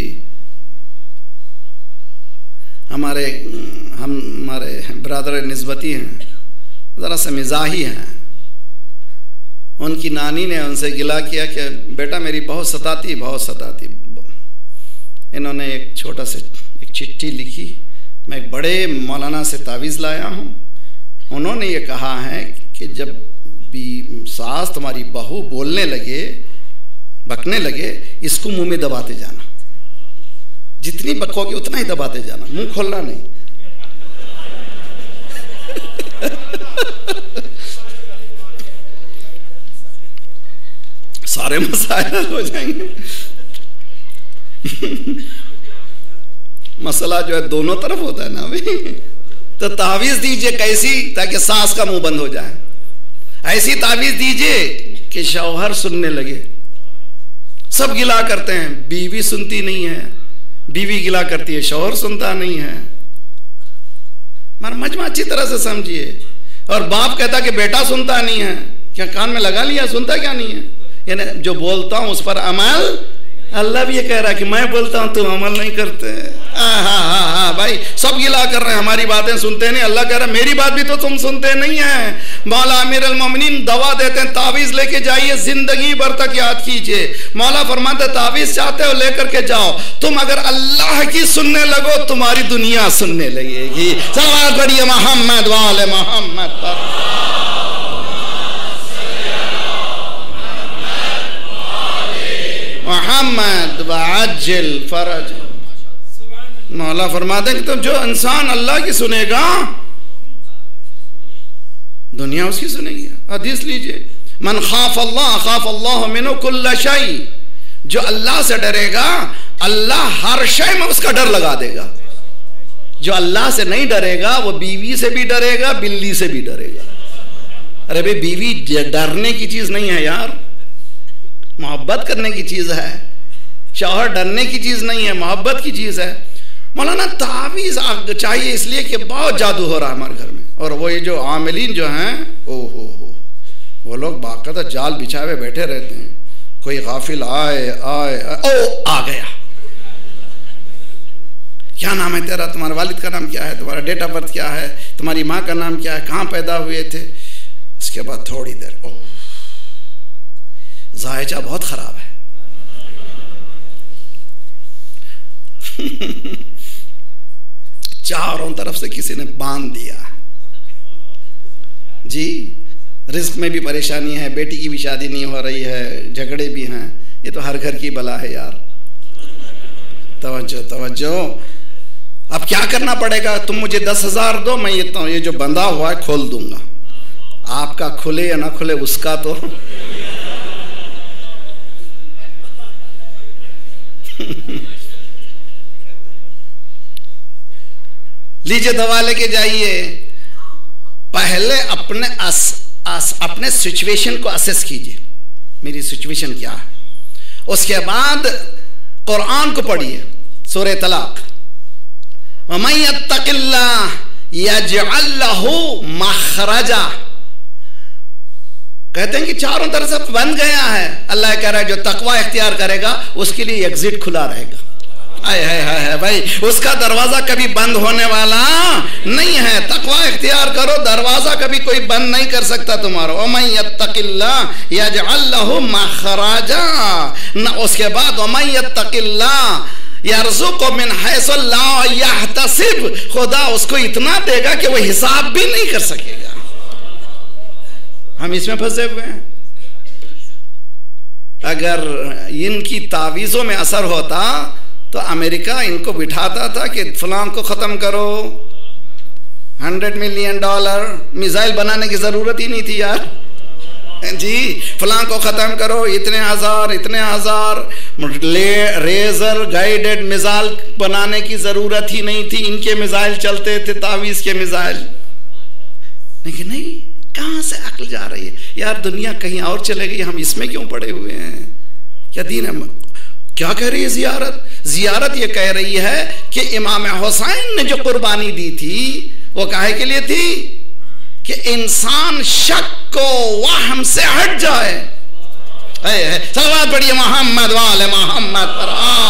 हमारे हम हमारे ब्रदर निस्बती हैं, ज़रा से मिजाही हैं। उनकी नानी ने उनसे गिला किया कि बेटा मेरी बहुत सताती बहुत सताती। इन्होंने एक छोटा सा एक चिट्ठी लिखी, मैं एक बड़े मौलाना से तावीज़ लाया हूँ। उन्होंने ये कहा है कि जब भी सास तुम्हारी बहू बोलने लगे, बकने लगे, इसको मुंह में दबाते जाना। जितनी बकोगे उतना ही दबाते जाना, मुंह खोलना नहीं। सारे मसाइल हो जाएंगे। मसला जो है दोनों तरफ होता है ना भाई। तो तावीज दीजिए कैसी, ताकि सास का मुंह बंद हो जाए। ऐसी तावीज दीजिए कि शौहर सुनने लगे। सब गिला करते हैं, बीवी सुनती नहीं है, बीवी गिला करती है, शौहर सुनता नहीं है। मगर मजमा अच्छी तरह से समझिए। और बाप कहता कि बेटा सुनता नहीं है, क्या कान में लगा लिया, सुनता क्या नहीं है? यानी जो बोलता हूं उस पर अमल, अल्लाह भी ये कह रहा है कि मैं बोलता हूं तुम अमल नहीं करते। हाँ हाँ हाँ हाँ भाई, सब गिला कर रहे हैं, हमारी बातें सुनते नहीं। अल्लाह कह रहा है मेरी बात भी तो तुम सुनते नहीं है। मौला अमीर अल मोमिनीन दवा देते हैं, तावीज लेके जाइए, जिंदगी भर तक याद कीजिए। मौला फरमाते तावीज चाहते हो लेकर के जाओ, तुम अगर अल्लाह की सुनने लगो तुम्हारी दुनिया सुनने लगेगी। सलावत पढ़िए मोहम्मद वाले मोहम्मद पर। मोहम्मद वअज्जिल फरज। मौला फरमाते हैं कि तुम जो इंसान अल्लाह की सुनेगा दुनिया उसकी सुनेगी। हदीस लीजिए, मन खाफ अल्लाह खाफ अल्लाह मिन्हु कुल्ल शै। जो अल्लाह से डरेगा अल्लाह हर शय में उसका डर लगा देगा। जो अल्लाह से नहीं डरेगा वो बीवी से भी डरेगा, बिल्ली से भी डरेगा। अरे भाई बीवी डरने की चीज नहीं है यार, मोहब्बत करने की चीज है। शौहर डरने की चीज नहीं है, मोहब्बत की चीज है। मौलाना तावीज चाहिए इसलिए कि बहुत जादू हो रहा है हमारे घर में। और वो ये जो आमिलीन जो हैं, ओ हो हो वो लोग बाकायदा जाल बिछाए हुए बैठे रहते हैं। कोई गाफिल आए आए, आए ओ आ गया, क्या नाम है तेरा, तुम्हारे वालिद का नाम क्या है, तुम्हारा डेट ऑफ बर्थ क्या है, तुम्हारी माँ का नाम क्या है, कहाँ पैदा हुए थे। उसके बाद थोड़ी देर, ओ जायजा बहुत खराब है। चारों तरफ से किसी ने बांध दिया जी। रिस्क में भी परेशानी है, बेटी की भी शादी नहीं हो रही है, झगड़े भी हैं। ये तो हर घर की बला है यार। तवज्जो तवज्जो। अब क्या करना पड़ेगा, तुम मुझे दस हजार दो, मैं ये तो ये जो बंधा हुआ है खोल दूंगा। आपका खुले या ना खुले उसका तो लीजिए दवा लेके जाइए। पहले अपने अस, अस, अपने सिचुएशन को असेस कीजिए, मेरी सिचुएशन क्या है। उसके बाद कुरान को पढ़िए, सूरह तलाक। वमन यत्तकिल्लाह यजअल लहू मखरजा। कहते हैं कि चारों तरफ से बंद गया है। अल्लाह कह रहा है जो तकवा इख्तियार करेगा उसके लिए एग्जिट खुला रहेगा। आए है, है, है भाई, उसका दरवाजा कभी बंद होने वाला नहीं है। तकवा इख्तियार करो, दरवाजा कभी कोई बंद नहीं कर सकता तुम्हारा। वमन यत्तकिल्लाह यजअल लहू मखरजा। न उसके बाद वमन यत्तकिल्लाह यरज़ुक़हु मिन हैसु ला यहतसिब। खुदा उसको इतना देगा कि वो हिसाब भी नहीं कर सकेगा। हम इसमें फंसे हुए हैं। अगर इनकी तावीज़ों में असर होता तो अमेरिका इनको बिठाता था कि फलां को ख़त्म करो, हंड्रेड मिलियन डॉलर, मिसाइल बनाने की ज़रूरत ही नहीं थी यार जी। फलां को ख़त्म करो, इतने हज़ार इतने हज़ार रेजर गाइडेड मिसाइल बनाने की ज़रूरत ही नहीं थी। इनके मिसाइल चलते थे, तावीज़ के मिसाइल। लेकिन नहीं, कहाँ से अक्ल जा रही है यार। दुनिया कहीं और चले गई, हम इसमें क्यों पड़े हुए हैं। क्या दीन है। क्या कह रही है जियारत? जियारत ये कह रही है कि इमाम हुसैन ने जो कुर्बानी दी थी वो काहे के लिए थी? कि इंसान शक को वहम से हट जाए। सलवात पढ़िए मोहम्मद वाले मोहम्मद पर।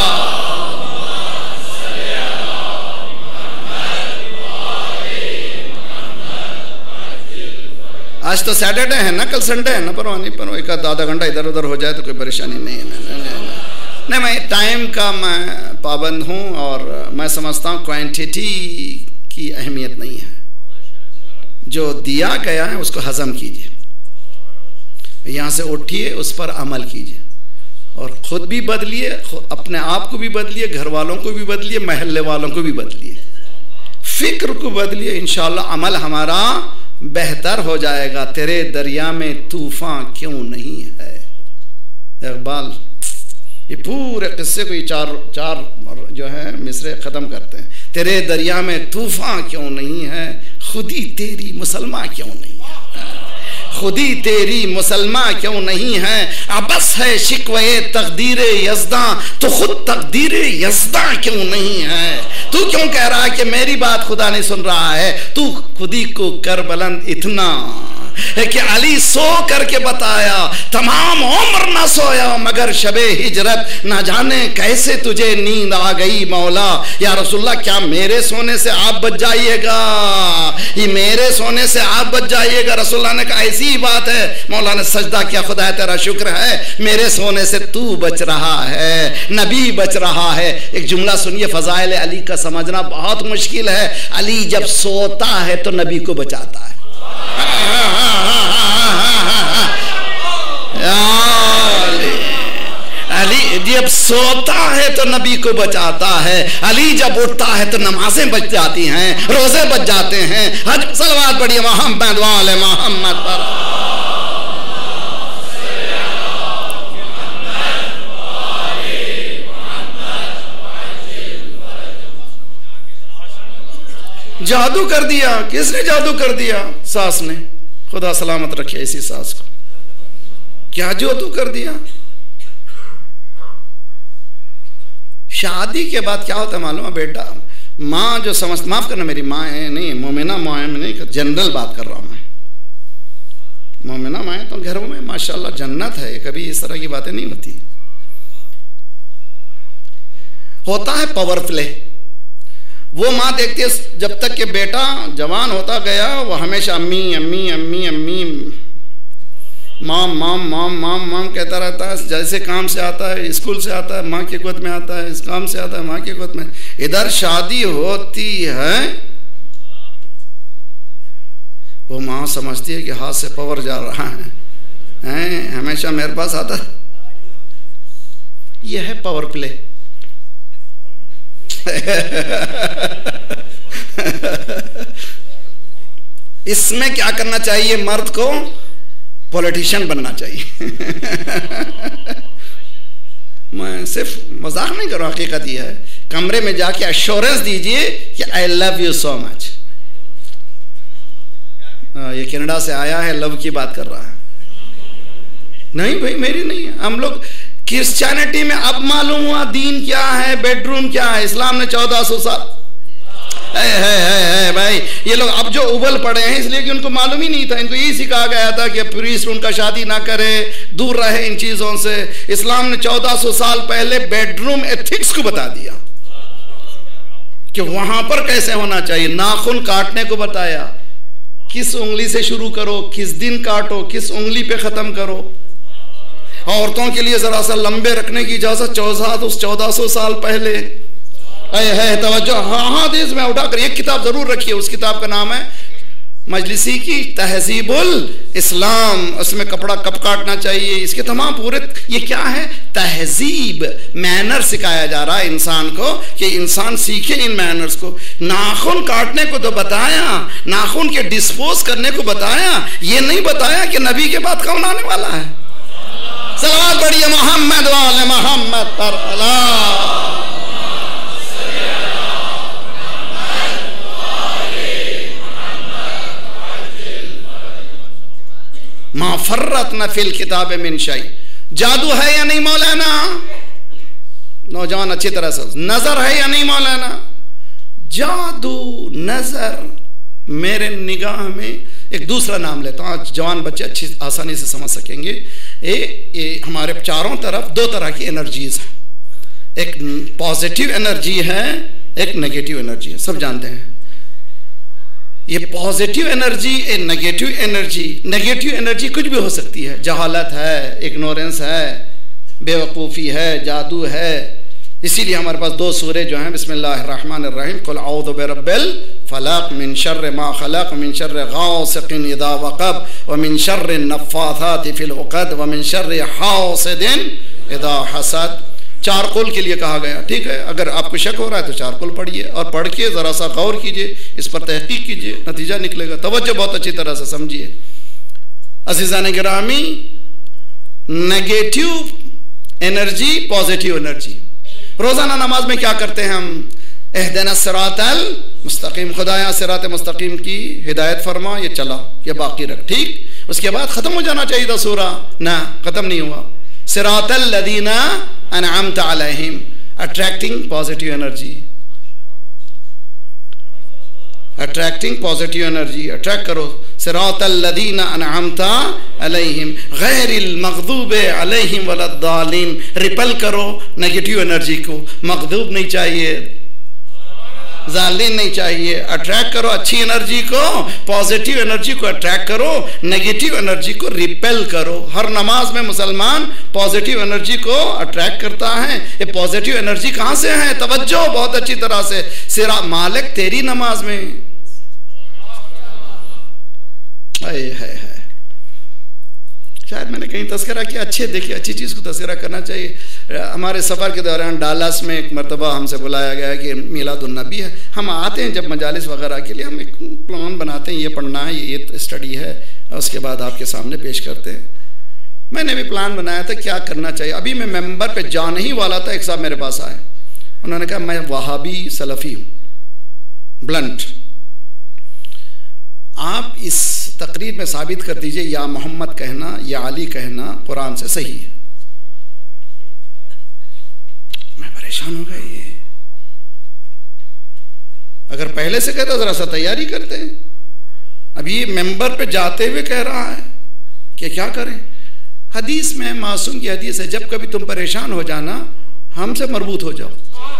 आज तो सैटरडे है ना, कल संडे है ना, परवाह नहीं, पर एक आधा घंटा इधर उधर हो जाए तो कोई परेशानी नहीं है। नहीं, नहीं, नहीं, नहीं, मैं टाइम का मैं पाबंद हूँ और मैं समझता हूँ क्वांटिटी की अहमियत नहीं है। जो दिया गया है उसको हजम कीजिए, यहाँ से उठिए, उस पर अमल कीजिए और खुद भी बदलिए, अपने आप को भी बदलिए, घर वालों को भी बदलिए, महल्ले वालों को भी बदलिए, फिक्र को बदलिए। इंशाअल्लाह अमल हमारा बेहतर हो जाएगा। तेरे दरिया में तूफान क्यों नहीं है? इकबाल ये पूरे किस्से को ये चार चार जो है मिसरे ख़त्म करते हैं। तेरे दरिया में तूफान क्यों नहीं है, खुदी तेरी मुसलमान क्यों नहीं है, खुदी तेरी मुसलमान क्यों नहीं है। अबस है शिकवे तकदीरे यज़दा, तो खुद तकदीरे यज़दा क्यों नहीं है। तू क्यों कह रहा है कि मेरी बात खुदा नहीं सुन रहा है? तू खुदी को कर बुलंद इतना है कि अली सो करके बताया, तमाम उम्र ना सोया मगर शबे हिजरत, ना जाने कैसे तुझे नींद आ गई मौला। या रसूलुल्लाह क्या मेरे सोने से आप बच जाइएगा, ये मेरे सोने से आप बच जाइएगा? रसूलुल्लाह ने कहा ऐसी ही बात है। मौला ने सजदा किया, खुदा तेरा शुक्र है मेरे सोने से तू बच रहा है, नबी बच रहा है। एक जुमला सुनिए, फजाइल अली का समझना बहुत मुश्किल है। अली जब सोता है तो नबी को बचाता है। अली जब सोता है तो नबी को बचाता है, अली जब उठता है तो नमाजें बच जाती हैं, रोजे बच जाते हैं। हज सलवात पढ़िए मोहम्मद वाले मोहम्मद पर। जादू कर दिया। किसने जादू कर दिया? सास ने। खुदा सलामत रखे इसी सास को। क्या जादू कर दिया? शादी के बाद क्या होता है मालूम है बेटा? माँ जो समझ, माफ करना मेरी माँ है नहीं, मोमिना माँ है नहीं, जनरल बात कर रहा हूँ मैं। मोमिना माँ है तो घरों में माशाल्लाह जन्नत है, कभी इस तरह की बातें नहीं होती। होता है पावर प्ले। वो माँ देखती है जब तक कि बेटा जवान होता गया, वो हमेशा अम्मी अम्मी अम्मी अम्मी माम माम माम माम माम कहता रहता है। जैसे काम से आता है, स्कूल से आता है, माँ के गोद में आता है, इस काम से आता है, माँ के गोद में। इधर शादी होती है, वो माँ समझती है कि हाथ से पावर जा रहा है, हैं हमेशा मेरे पास आता है। यह है पावर प्ले। इसमें क्या करना चाहिए? मर्द को पॉलिटिशियन बनना चाहिए। मैं सिर्फ मजाक नहीं कर रहा, हकीकत यह है। कमरे में जाके एश्योरेंस दीजिए कि I love you so much. ये कनाडा से आया है, लव की बात कर रहा है। नहीं भाई मेरी नहीं है। हम लोग क्रिश्चियनिटी में अब मालूम हुआ दीन क्या है, बेडरूम क्या है। इस्लाम ने चौदह सौ साल है, है, है, है भाई। ये लोग अब जो उबल पड़े हैं इसलिए कि उनको मालूम ही नहीं था। इनको यही सिखाया गया था कि प्रीस्ट उनका शादी ना करे, दूर रहे इन चीजों से। इस्लाम ने चौदह सौ साल पहले बेडरूम एथिक्स को बता दिया कि वहां पर कैसे होना चाहिए। नाखून काटने को बताया, किस उंगली से शुरू करो, किस दिन काटो, किस उंगली पे खत्म करो। औरतों के लिए जरा सा लंबे रखने की इजाजत चौदह चौदह सौ साल पहले है। तवज्जो, हाँ हाँ देश में उठाकर एक किताब जरूर रखिए। उस किताब का नाम है मजलिसी की तहजीबुल इस्लाम। उसमें कपड़ा कब काटना चाहिए, इसके तमाम पूरे, ये क्या है? तहजीब, मैनर सिखाया जा रहा है इंसान को कि इंसान सीखे इन मैनर्स को। नाखून काटने को तो बताया, नाखून के डिस्पोज करने को बताया, ये नहीं बताया कि नबी के बाद कौन आने वाला है। सलावत पढ़िए मोहम्मद वाले मोहम्मद पर। अल्लाह मा फर्रत न फिल किताब मिन शै। जादू है या नहीं मौलाना? नौजवान अच्छी तरह से, नजर है या नहीं मौलाना? जादू नजर, मेरे निगाह में एक दूसरा नाम लेता हूँ, जवान बच्चे अच्छी आसानी से समझ सकेंगे। ए, ए, हमारे चारों तरफ दो तरह की एनर्जीज हैं, एक पॉजिटिव एनर्जी है, एक नेगेटिव एनर्जी है, सब जानते हैं। ये positive energy, a negative energy. Negative energy कुछ भी हो सकती है, जहालत है, इग्नोरेंस है, बेवकूफ़ी है, जादू है। इसीलिए हमारे पास दो सूरे जो हैं, बिस्मिल्लाहिर्रहमानिर्रहीम, कुल औज़ु बिरब्बिल फलक मिन शर्रि मा खलक मिन शर्रि गासिकिन इज़ा वक़ब व मिन शर्रि नफ़्फ़ाथाति फिल उक़द व मिन शर्रि हासिदिन इज़ा हसद। चार कुल के लिए कहा गया, ठीक है। अगर आपको शक हो रहा है तो चार कुल पढ़िए और पढ़ के ज़रा सा गौर कीजिए, इस पर तहक़ीक़ कीजिए, नतीजा निकलेगा। तवज्जो बहुत अच्छी तरह से समझिए। अज़ीज़ान गिरामी, नेगेटिव एनर्जी, पॉजिटिव एनर्जी। रोज़ाना नमाज में क्या करते हैं हम? एहदिना सिरातल मुस्तकीम, खुदाया सिरात मुस्तकीम की हिदायत फरमा, ये चला, ये बाकी रख, ठीक। उसके बाद ख़त्म हो जाना चाहिए था सूरा, ना ख़त्म नहीं हुआ। सिरातल लदीना अनअमत अलैहिम, attracting positive energy, attracting positive energy, attract करो। सिरातल लदीना अनअमत अलैहिम गैरिल मग़दूबि अलैहिम वलद्दालिन, रिपेल करो नेगेटिव एनर्जी को। मग़दूब नहीं चाहिए, जालिन नहीं चाहिए, अट्रैक्ट करो अच्छी एनर्जी को, पॉजिटिव एनर्जी को अट्रैक्ट करो, नेगेटिव एनर्जी को रिपेल करो। हर नमाज में मुसलमान पॉजिटिव एनर्जी को अट्रैक्ट करता है। ये पॉजिटिव एनर्जी कहाँ से है? तवज्जो बहुत अच्छी तरह से। सिरा मालिक तेरी नमाज में है, है, है। शायद मैंने कहीं तस्करा किया, अच्छे देखिए, अच्छी चीज़ को तस्करा करना चाहिए। हमारे सफ़र के दौरान डालास में एक मरतबा हमसे बुलाया गया कि मीलादुन्नबी है। हम आते हैं जब मजालिस वगैरह के लिए, हम एक प्लान बनाते हैं, ये पढ़ना है, ये स्टडी है, उसके बाद आपके सामने पेश करते हैं। मैंने भी प्लान बनाया था क्या करना चाहिए। अभी मैं मेंबर पे जाने ही वाला था, एक साहब मेरे पास आए, उन्होंने कहा मैं वहाबी सलफ़ी हूँ, ब्लंट, आप इस तकरीर में साबित कर दीजिए या मोहम्मद कहना या अली कहना कुरान से सही है। मैं परेशान हो गया, ये अगर पहले से कहता जरा सा तैयारी करते हैं। अब ये मेंबर पे जाते हुए कह रहा है कि क्या करें। हदीस में, मासूम की हदीस है, जब कभी तुम परेशान हो जाना हमसे मरबूत हो जाओ।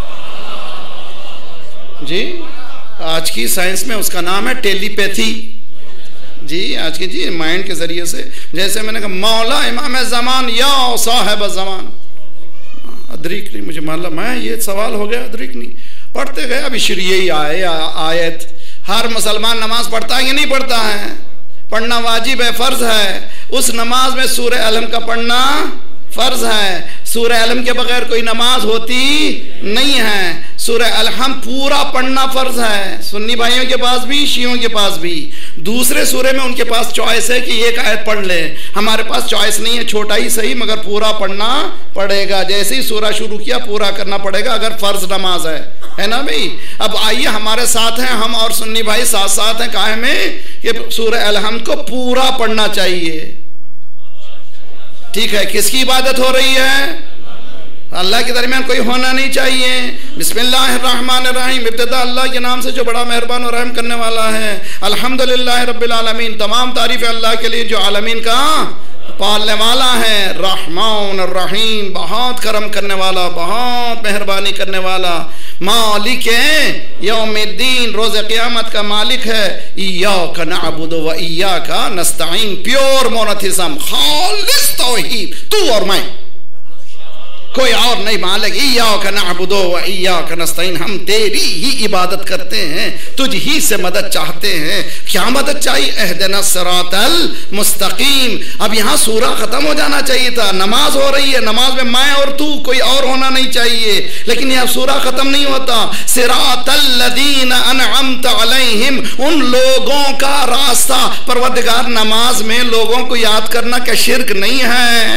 जी, आज की साइंस में उसका नाम है टेलीपैथी। जी, आज की जी माइंड के जरिए से, जैसे मैंने कहा मौला इमाम ज़मान या साहिब ज़मान, अदरिक नहीं मुझे, मान ला मैं ये सवाल हो गया, अदरिक नहीं। पढ़ते गए, अब यही आए आयत। हर मुसलमान नमाज पढ़ता है कि नहीं पढ़ता है? पढ़ना वाजिब है, फ़र्ज है। उस नमाज में सूरह अलम का पढ़ना फ़र्ज है। सूरह अलम के बगैर कोई नमाज होती नहीं है। सूरह अलहम पूरा पढ़ना फ़र्ज है, सुन्नी भाइयों के पास भी, शियों के पास भी। दूसरे सूरे में उनके पास चॉइस है कि एक आयत पढ़ ले, हमारे पास चॉइस नहीं है, छोटा ही सही मगर पूरा पढ़ना पड़ेगा। जैसे ही सूरा शुरू किया पूरा करना पड़ेगा, अगर फ़र्ज नमाज है, है ना भाई। अब आइए हमारे साथ हैं, हम और सुन्नी भाई साथ साथ हैं काहे में कि सूरह अलहम को पूरा पढ़ना चाहिए। ठीक है, किसकी इबादत हो रही है? अल्लाह के दरमियान कोई होना नहीं चाहिए। बिस्मिल्लाहिर्रहमानिर्रहीम, इब्तिदा अल्लाह के नाम से जो बड़ा मेहरबान और रहम करने वाला है। अल्हम्दुलिल्लाह रब्बिल आलमीन, तमाम तारीफ़ अल्लाह के लिए जो आलमीन का पालने वाला है। रहमान रहीम, बहुत करम करने वाला, बहुत मेहरबानी करने वाला। मालिक यौमिद्दीन, रोज़ क़यामत का मालिक है। इय्याका नअबुदु व इय्याका नस्तईन, प्योर मोनोथिज़म, खालिस तौहीद, तू और मैं, कोई और नहीं मालिक। इय्याका नअबुदु व इय्याका नस्तईन, हम तेरी ही इबादत करते हैं, तुझ ही से मदद चाहते हैं। क्या मदद चाहिए? एहदिना सिरातल मुस्तकीम। अब यहाँ सूरा खत्म हो जाना चाहिए था, नमाज हो रही है, नमाज में मैं और तू, कोई और होना नहीं चाहिए, लेकिन यह सूरा खत्म नहीं होता। सिरातल लदीना अनअमत अलैहिम, उन लोगों का रास्ता। परवरदिगार, नमाज में लोगों को याद करना क्या शिर्क नहीं है?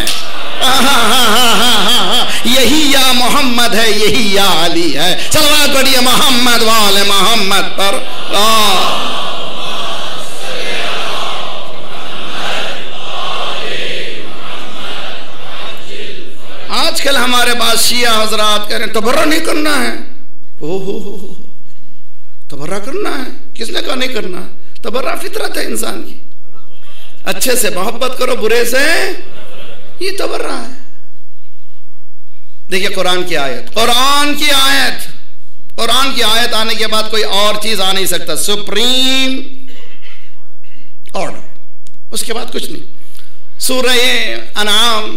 यही या मोहम्मद है, यही या अली है। सलवात पढ़िए मोहम्मद वाले मोहम्मद पर। आज आजकल हमारे पास शिया हजरात कह रहे हैं तबर्रा नहीं करना है। ओ हो हो हो तबर्रा करना है, किसने कहा नहीं करना है? तबर्रा फितरत है इंसान की। अच्छे से मोहब्बत करो, बुरे से ये तबर्रा है। देखिए कुरान की आयत, कुरान की आयत, कुरान की आयत आने के बाद कोई और चीज आ नहीं सकता। सुप्रीम ऑर्डर, उसके बाद कुछ नहीं। सूरह अनाम,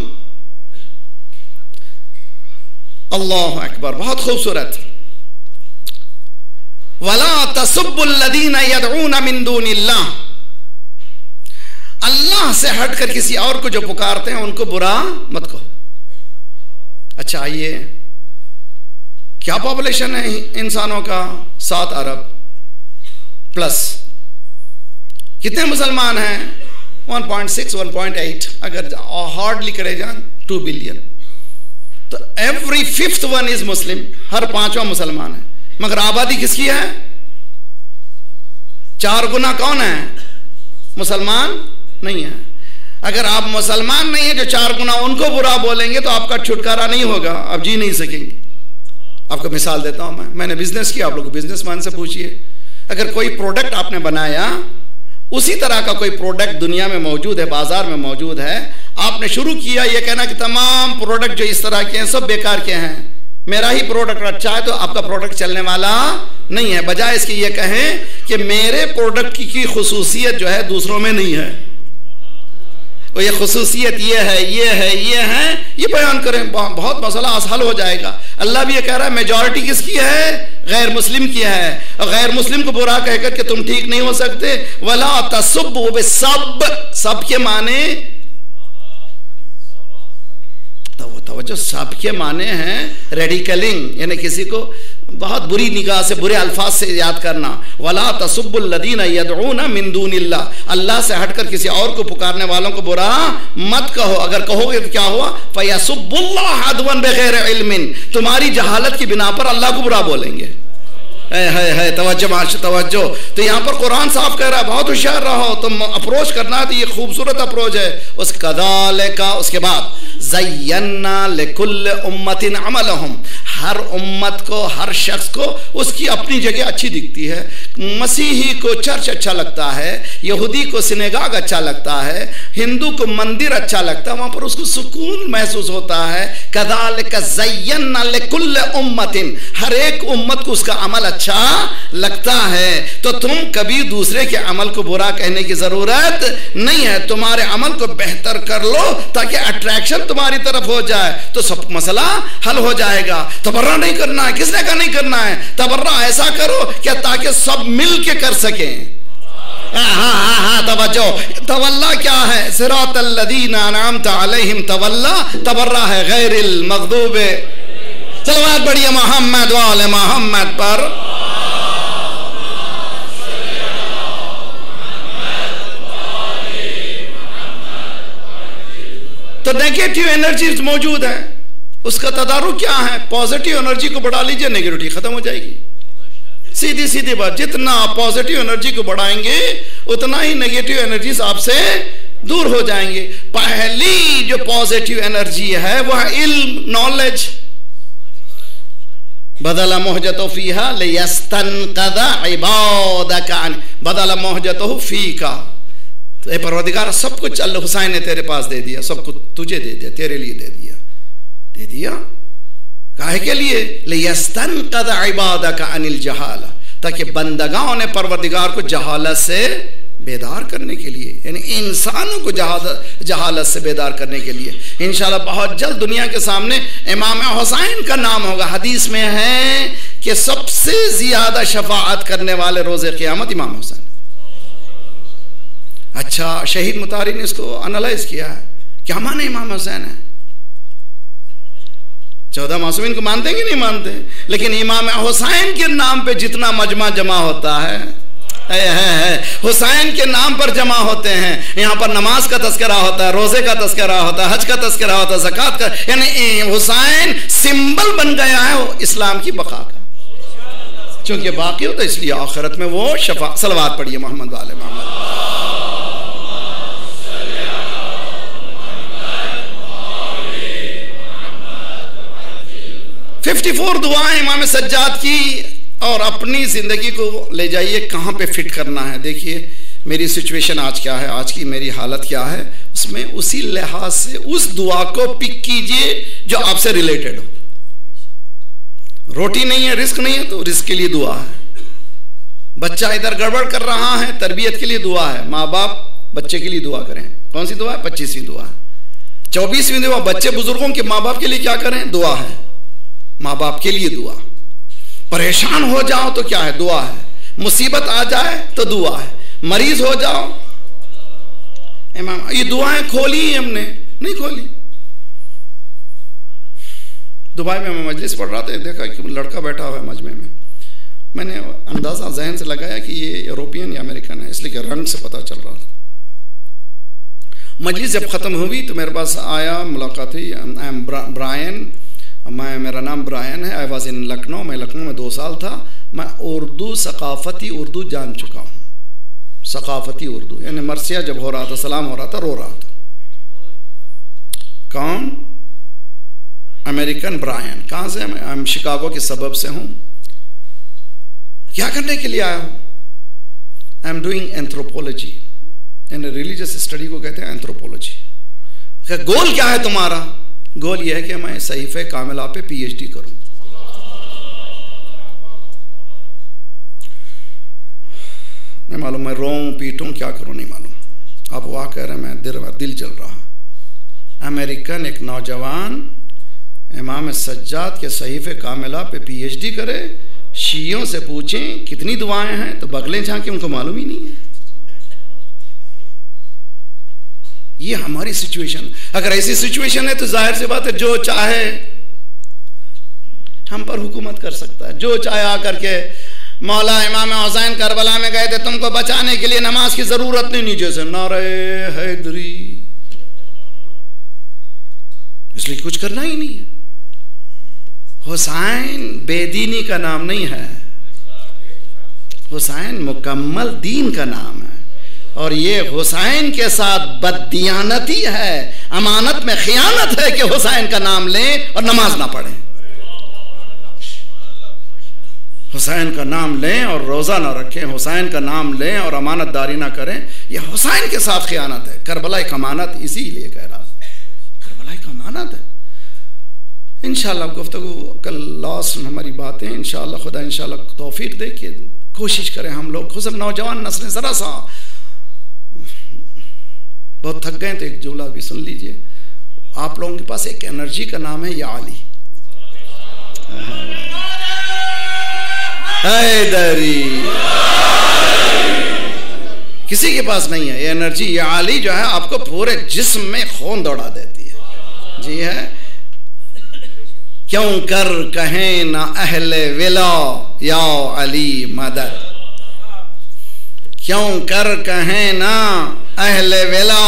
अल्लाह अकबर, बहुत खूबसूरत। वला तसुब्बुल्लज़ीना यदऊना मिन दूनिल्लाह, अल्लाह से हटकर किसी और को जो पुकारते हैं उनको बुरा मत कहो। अच्छा आइए, क्या पॉपुलेशन है इंसानों का? सात अरब प्लस। कितने मुसलमान हैं? One point six, one point eight, अगर हार्डली करे जान टू बिलियन। तो every fifth one is Muslim, हर पांचवा मुसलमान है। मगर आबादी किसकी है? चार गुना कौन है? मुसलमान नहीं है। अगर आप मुसलमान नहीं है जो चार गुना उनको बुरा बोलेंगे तो आपका छुटकारा नहीं होगा, आप जी नहीं सकेंगे। आपको मिसाल देता हूं मैं, मैंने बिजनेस किया, आप लोग बिजनेसमैन से पूछिए। अगर कोई प्रोडक्ट आपने बनाया, उसी तरह का कोई प्रोडक्ट दुनिया में मौजूद है, बाजार में मौजूद है, आपने शुरू किया ये कहना कि तमाम प्रोडक्ट जो इस तरह के हैं सब बेकार के हैं, मेरा ही प्रोडक्ट अच्छा है, तो आपका प्रोडक्ट चलने वाला नहीं है। बजाय इसके ये कहें कि मेरे प्रोडक्ट की, की खुसूसियत जो है दूसरों में नहीं है, वो ये खुसूसियत ये है, ये है, ये है, ये बयान करें, बहुत मसला हल हो जाएगा। अल्लाह भी ये कह रहा है मेजॉरिटी किसकी है? गैर मुस्लिम की है। और गैर मुस्लिम को बुरा कहकर के तुम ठीक नहीं हो सकते। वला तसुब्बु बिसब, सब के माने तवज्जो, सब के माने हैं रेडिकलिंग, यानी किसी को बहुत बुरी निगाह से, बुरे अल्फाज से याद करना। वला तसुब्बुल्लज़ीना यदऊना मिन दूनिल्लाह, अल्लाह से हटकर किसी और को पुकारने वालों को बुरा मत कहो। अगर कहोगे तो क्या हुआ? फयसुब्बुल्लाह अदवन बगैर इल्मिन, तुम्हारी जहालत की बिना पर अल्लाह को बुरा बोलेंगे। है है है तवज्जो माश तवज्जो। तो यहाँ पर कुरान साफ कह रहा है बहुत होशियार रहो, तुम अप्रोच करना है तो ये खूबसूरत अप्रोच है। उस कदालिका, उसके बाद ज़य्यन्ना लिकुल्लि उम्मतिन अमलहुम, हर उम्मत को, हर शख्स को उसकी अपनी जगह अच्छी दिखती है। मसीही को चर्च अच्छा लगता है, यहूदी को सिनेगाग अच्छा लगता है, हिंदू को मंदिर अच्छा लगता है, वहां पर उसको सुकून महसूस होता है। कदालिका ज़य्यन्ना लिकुल्लि उम्मतिन, हर एक उम्मत को उसका अमल अच्छा लगता है। तो तुम कभी दूसरे के अमल को बुरा कहने की जरूरत नहीं है, तुम्हारे अमल को बेहतर कर लो ताकि अट्रैक्शन तुम्हारी तरफ हो जाए, तो सब मसला हल हो जाएगा। तबर्रा नहीं करना है, किसने कहा नहीं करना है? तबर्रा ऐसा करो क्या ताकि सब मिल के कर सकें। हाँ हाँ हाँ तवज्जो, तवल्ला क्या है? सिरातल लज़ीना अनअमता अलैहिम तवल्ला, तबर्रा है गैरिल मग़दूबे। सलवात बढ़िए मोहम्मद वाले मोहम्मद पर। तो नेगेटिव एनर्जीज मौजूद है, उसका तदारुक क्या है? पॉजिटिव एनर्जी को बढ़ा लीजिए, नेगेटिविटी खत्म हो जाएगी। सीधी सीधी बात, जितना आप पॉजिटिव एनर्जी को बढ़ाएंगे उतना ही नेगेटिव एनर्जीज आपसे दूर हो जाएंगे। पहली जो पॉजिटिव एनर्जी है वह इल्म, नॉलेज। बदला मोहजतो फीहा लियस्तनक़दा इबादका, बदला मोहजतो फीका। तो परवरदिगार सब कुछ अल्लाह हुसैन ने तेरे पास दे दिया, सब कुछ तुझे दे दिया, तेरे लिए दे दिया। दे दिया काहे के लिए? लियस्तनक़दा इबादका अनिल जहाला, ताकि बंदगाओं ने परवरदिगार को जहालत से बेदार करने के लिए, यानी इंसानों को जहालत से बेदार करने के लिए। इंशाल्लाह बहुत जल्द दुनिया के सामने इमाम हुसैन का नाम होगा। हदीस में है कि सबसे ज्यादा शफाअत करने वाले रोज़े क़यामत इमाम हुसैन। अच्छा, शहीद मुतारी ने इसको एनालाइज किया है, क्या माने इमाम हुसैन है? चौदह मासूमीन को मानते हैं कि नहीं मानते? लेकिन इमाम हुसैन के नाम पे जितना मजमा जमा होता है, है, है, है। हुसैन के नाम पर जमा होते हैं। यहाँ पर नमाज का तस्करा होता है, रोजे का तस्करा होता है, हज का तस्करा होता है, ज़कात का, यानी हुसैन सिंबल बन गया है इस्लाम की बका का। चूंकि बाकी हो तो इसलिए आखिरत में वो शफा। सलवात पढ़िए मोहम्मद वाले मोहम्मद। चौवन दुआएं इमाम सज्जाद की, और अपनी ज़िंदगी को ले जाइए कहाँ पे फिट करना है। देखिए मेरी सिचुएशन आज क्या है, आज की मेरी हालत क्या है, उसमें उसी लिहाज से उस दुआ को पिक कीजिए जो आपसे रिलेटेड हो। रोटी नहीं है, रिस्क नहीं है, तो रिस्क के लिए दुआ है। बच्चा इधर गड़बड़ कर रहा है, तरबियत के लिए दुआ है। माँ बाप बच्चे के लिए दुआ करें। कौन सी दुआ है? पच्चीसवीं दुआ है। चौबीसवीं दुआ बच्चे बुजुर्गों के माँ बाप के लिए क्या करें? दुआ है। माँ बाप के लिए दुआ। परेशान हो जाओ तो क्या है? दुआ है। मुसीबत आ जाए तो दुआ है। मरीज हो जाओ, इमाम ये दुआएं खोली हमने नहीं खोली। दुबई में मैं मजलिस पढ़ रहा था, देखा कि लड़का बैठा हुआ है मजमे में। मैंने अंदाजा जहन से लगाया कि ये यूरोपियन या अमेरिकन है, इसलिए कि रंग से पता चल रहा था। मजलिस जब ख़त्म हुई तो मेरे पास आया, मुलाकात हुई। आई एम ब्रायन, मैं मेरा नाम ब्रायन है। आई वॉज इन लखनऊ, मैं लखनऊ में दो साल था। मैं उर्दू सकाफती उर्दू जान चुका हूँ। सकाफती उर्दू यानी मरसिया जब हो रहा था, सलाम हो रहा था, रो रहा था। कौन? American Brian. कहाँ से? मैं शिकागो के सबब से हूँ। क्या करने के लिए आया हूँ? आई एम डूइंग एंथ्रोपोलॉजी, यानी रिलीजियस स्टडी को कहते हैं एंथ्रोपोलॉजी। गोल क्या है तुम्हारा? गोल यह है कि मैं सहीफे कामिला पे पीएचडी करूं। नहीं मालूम मैं रोऊं पीटूं क्या करूं, नहीं मालूम। आप वाह कह रहे हैं, मैं दिल दिल जल रहा। अमेरिकन एक नौजवान इमाम सज्जाद के सहीफे कामिला पे पीएचडी करे। शियों से पूछें कितनी दुआएं हैं तो बगलें झांके, उनको मालूम ही नहीं है। ये हमारी सिचुएशन। अगर ऐसी सिचुएशन है तो जाहिर सी बात है जो चाहे हम पर हुकूमत कर सकता है। जो चाहे आकर के मौला इमाम हुसैन करबला में गए थे, तुमको बचाने के लिए नमाज की जरूरत नहीं, नीचे से नारे हैदरी, इसलिए कुछ करना ही नहीं है। हुसैन बेदीनी का नाम नहीं है, हुसैन मुकम्मल दीन का नाम है। और ये हुसैन के साथ बददियानती है, अमानत में खियानत है कि हुसैन का नाम लें और नमाज ना पढ़ें। हुसैन का नाम लें और रोज़ा ना रखें, हुसैन का नाम लें और अमानतदारी ना करें, यह हुसैन के साथ खियानत है। करबला एक अमानत इसीलिए कह रहा, करबला एक अमानत है। इंशाअल्लाह गुफ्तगू कल लास्ट हमारी बातें, इंशाअल्लाह खुदा इंशाअल्लाह तौफीक दे के कोशिश करें हम लोग, खुद नौजवान नस्लें ज़रा सा बहुत थक गए तो एक जुमला भी सुन लीजिए। आप लोगों के पास एक एनर्जी का नाम है या अली हैदरी, किसी के पास नहीं है ये एनर्जी। या अली जो है आपको पूरे जिस्म में खून दौड़ा देती है। जी है, क्यों कर कहें ना अहले विला या अली मदद, क्यों कर कहें ना अहले विला,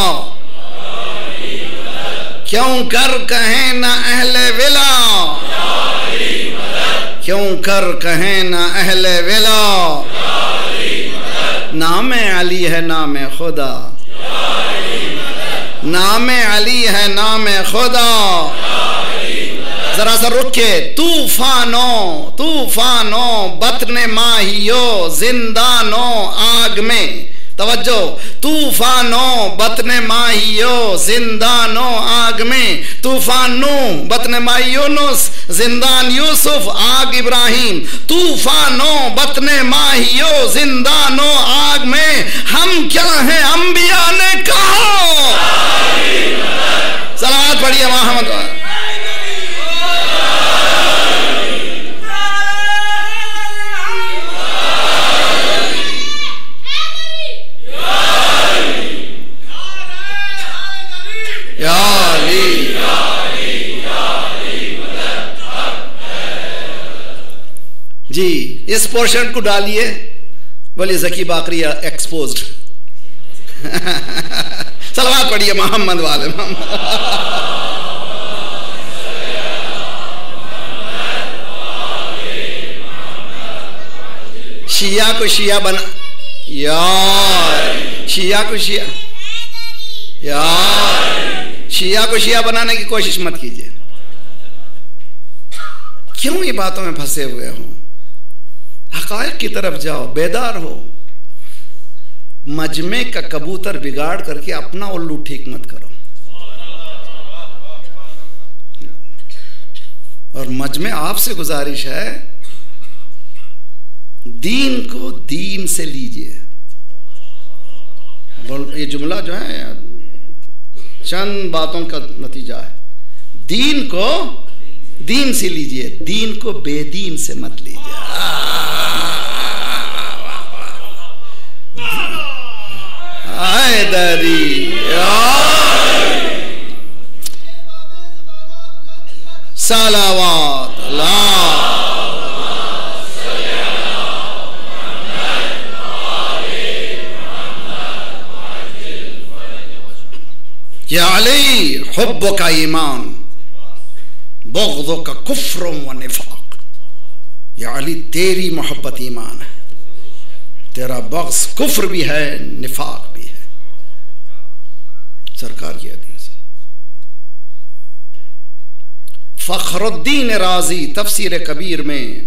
क्यों कर कहें ना अहले विला, क्यों कर कहें ना अहले विला। नाम अली है नाम खुदा, नाम अली है नाम खुदा। जरा सा रुक के, तूफानो तूफानो बतने माहियो जिंदानो आग में, तवज्जो, तूफानो बतने माहियो जिंदानो आग में, तूफानो बतने माहियोनुस जिंदान यूसुफ आग इब्राहिम, तूफानो बतने माहियो जिंदानो आग में, हम क्या हैं अंबिया ने कहा। सलावत पढ़िए मोहम्मद। जी इस पोर्शन को डालिए, बोलिए ज़की बाकरी एक्सपोज्ड। सलवात पढ़िए मोहम्मद वाले मोहम्मद। शिया को शिया बना, यार शिया को शिया, यार शिया को शिया बनाने की कोशिश मत कीजिए। क्यों ये बातों में फंसे हुए हो? हकायक की तरफ जाओ, बेदार हो। मजमे का कबूतर बिगाड़ करके अपना उल्लू ठीक मत करो। और मजमे आपसे गुजारिश है, दीन को दीन से लीजिए। ये जुमला जो है चंद बातों का नतीजा है। दीन को दीन से लीजिए, दीन को बेदीन से मत लीजिए। हैदरी सलावत अल्लाह। या अली हुब्बुक का ईमान, बुग़्ज़ु का कुफ्र व निफाक। या अली तेरी मोहब्बत ईमान है, तेरा बग़्ज़ कुफ्र भी है, निफाक भी है। सरकार की हदीस। फ़ख्रुद्दीन राज़ी तफ़सीर कबीर में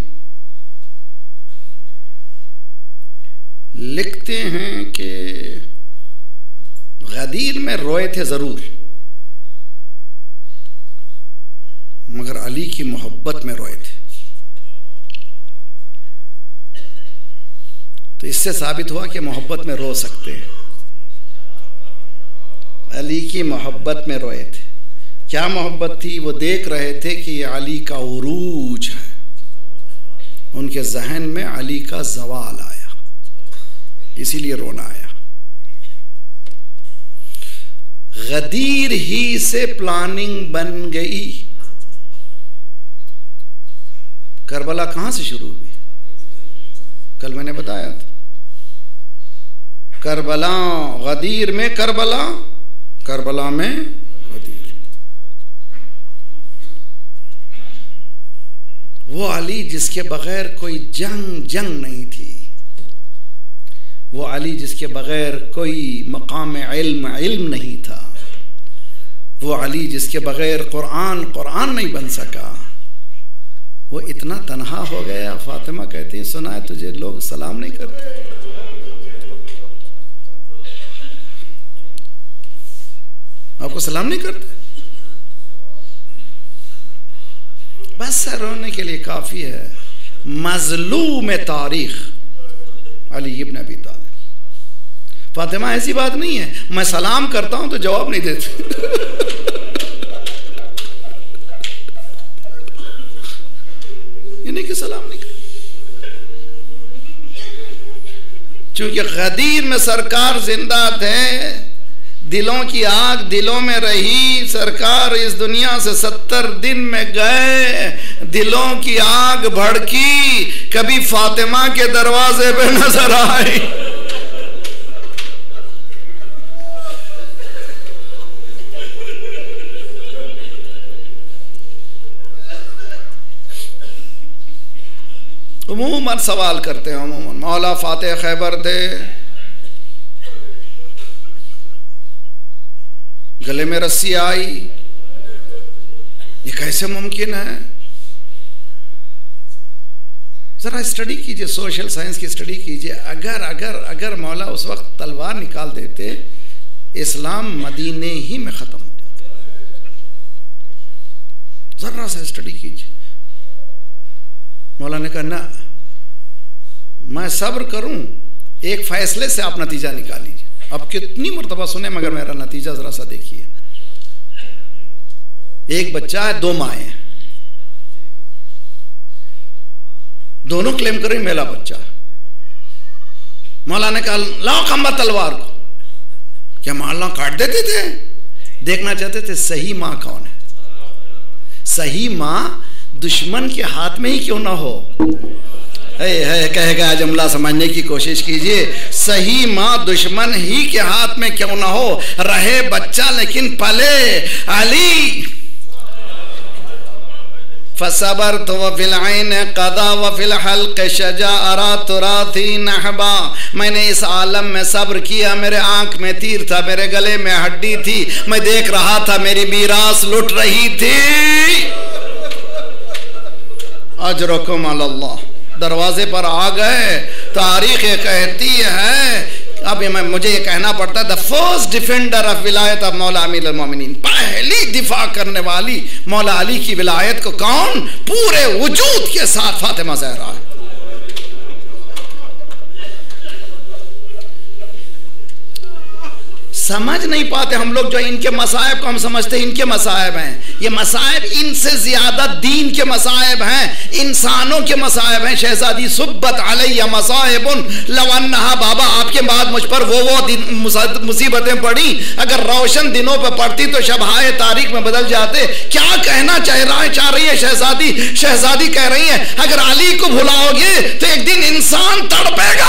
लिखते हैं कि गदीर में रोए थे जरूर, मगर अली की मोहब्बत में रोए थे। तो इससे साबित हुआ कि मोहब्बत में रो सकते हैं। अली की मोहब्बत में रोए थे। क्या मोहब्बत थी? वो देख रहे थे कि ये अली का उरूज है। उनके जहन में अली का जवाल आया, इसीलिए रोना आया। गदीर ही से प्लानिंग बन गई। करबला कहां से शुरू हुई? कल मैंने बताया था, करबला गदीर में करबला, करबला में गदीर। वो अली जिसके बगैर कोई जंग जंग नहीं थी, वो अली जिसके बगैर कोई मकाम इल्म इल्म नहीं था, वो अली जिसके बगैर कुरान कुरान नहीं बन सका, वो इतना तन्हा हो गया। फातिमा कहती है, सुना है तुझे लोग सलाम नहीं करते? आपको सलाम नहीं करते? बस रोने के लिए काफी है। मजलूम तारीख अली इब्न अबी तालिब। फातिमा ऐसी बात नहीं है मैं सलाम करता हूं तो जवाब नहीं देते। ये नहीं कि सलाम नहीं कर, चूंकि गदीर में सरकार जिंदा थे, दिलों की आग दिलों में रही। सरकार इस दुनिया से सत्तर दिन में गए, दिलों की आग भड़की, कभी फातिमा के दरवाजे पे नजर आई। उमूमन सवाल करते हैं, उमूमन मौला फातेह खैबर थे, गले में रस्सी आई, ये कैसे मुमकिन है? जरा स्टडी कीजिए, सोशल साइंस की स्टडी कीजिए। अगर अगर अगर मौला उस वक्त तलवार निकाल देते, इस्लाम मदीने ही में खत्म हो जाता। जरा सा स्टडी कीजिए। मौला ने कहा ना, मैं सब्र करूं, एक फैसले से आप नतीजा निकाल लीजिए। अब कितनी मर्तबा सुने, मगर मेरा नतीजा जरा सा देखिए। एक बच्चा है, दो माएं हैं, दोनों क्लेम करें मेरा बच्चा। मौला ने कहा लाओ खंबा तलवार को। क्या मौला काट देते थे? देखना चाहते थे सही मां कौन है। सही मां दुश्मन के हाथ में ही क्यों ना हो। है, है कहेगा जुमला समझने की कोशिश कीजिए। सही मां दुश्मन ही के हाथ में क्यों ना हो, रहे बच्चा लेकिन पले अली। फसबर तो वफिल ऐन कदा वफिल हल्क शजा अरा तुराथी नहबा। मैंने इस आलम में सब्र किया, मेरे आंख में तीर था, मेरे गले में हड्डी थी, मैं देख रहा था मेरी मीरास लुट रही थी। अजरकुम अल्लाह। दरवाजे पर आ गए। तारीख कहती है, अब मैं मुझे ये कहना पड़ता है, द फर्स्ट डिफेंडर ऑफ विलायत ऑफ मौला अमीरुल मोमिनीन, पहली दिफा करने वाली मौला अली की विलायत को कौन? पूरे वजूद के साथ फातिमा ज़हरा है। समझ नहीं पाते हम लोग, जो इनके मसायब को हम समझते हैं इनके मसायब हैं, ये मसायब इनसे ज्यादा दीन के मसायब हैं, इंसानों के मसायब हैं। शहजादी सुब्बत अलैया मसायबुन लवन्नहा, बाबा आपके बाद मुझ पर वो वो मुसीबतें पड़ी, अगर रोशन दिनों पर पड़ती तो शबहाए तारीख में बदल जाते। क्या कहना चाह रहा है चाह रही है शहजादी? शहजादी कह रही है, अगर अली को भुलाओगे तो एक दिन इंसान तड़पेगा।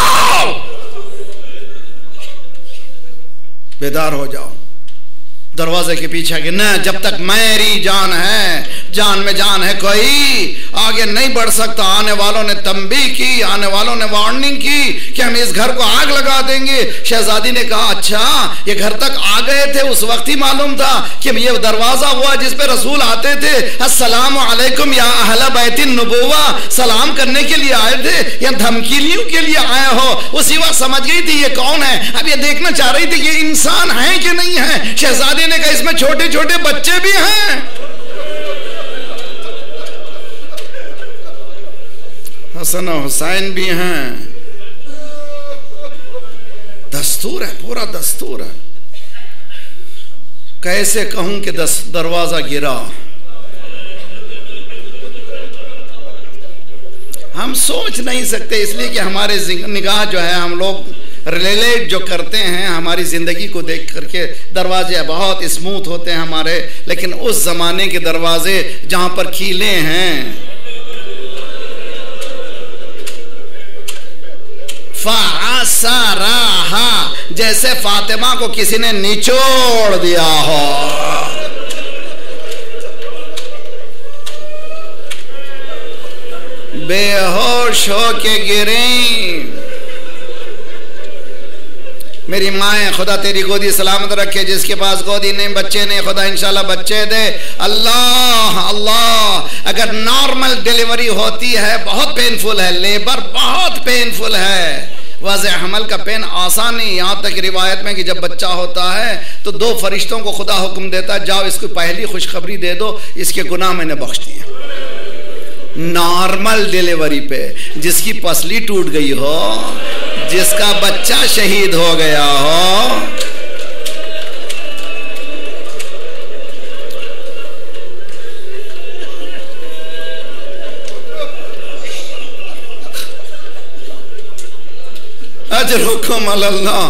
बेदार हो जाओ। दरवाजे के पीछे कि न, जब तक मेरी जान है, जान में जान है, कोई आगे नहीं बढ़ सकता। आने वालों ने तंबीह की, आने वालों ने वार्निंग की कि हम इस घर को आग लगा देंगे। शहजादी ने कहा, अच्छा ये घर तक आ गए थे, उस वक्त ही मालूम था कि ये दरवाजा हुआ जिस पे रसूल आते थे, अस्सलामु अलैकुम या अहला बैतिन नबुव्वा, सलाम करने के लिए आए थे या धमकीलियों के लिए आए हो? उसी वक्त समझ गई थी ये कौन है। अब ये देखना चाह रही थी ये इंसान है कि नहीं है। शहजादी ने कहा, इसमें छोटे छोटे बच्चे भी हैं। हसन और हुसैन भी हैं। दस्तूर है, पूरा दस्तूर है। कैसे कहूं कि दस दरवाजा गिरा। हम सोच नहीं सकते, इसलिए कि हमारे निगाह जो है, हम लोग रिलेट जो करते हैं हमारी ज़िंदगी को देख करके, दरवाजे बहुत स्मूथ होते हैं हमारे, लेकिन उस ज़माने के दरवाजे जहाँ पर कीले हैं, फ़असराहा, जैसे फातिमा को किसी ने निचोड़ दिया हो। बेहोश हो के गिरी। मेरी माँ, खुदा तेरी गोदी सलामत रखे, जिसके पास गोदी नहीं, बच्चे नहीं, खुदा इंशाल्लाह बच्चे दे। अल्लाह अल्लाह। अगर नॉर्मल डिलीवरी होती है, बहुत पेनफुल है, लेबर बहुत पेनफुल है। वाज़े हमल का पेन आसान नहीं। यहाँ तक रिवायत में कि जब बच्चा होता है तो दो फरिश्तों को खुदा हुक्म देता है, जाओ इसको पहली खुशखबरी दे दो, इसके गुनाह मैंने बख्श दिए। नॉर्मल डिलीवरी पे जिसकी पसली टूट गई हो, जिसका बच्चा शहीद हो गया हो, अजरुकुम अल्लाह।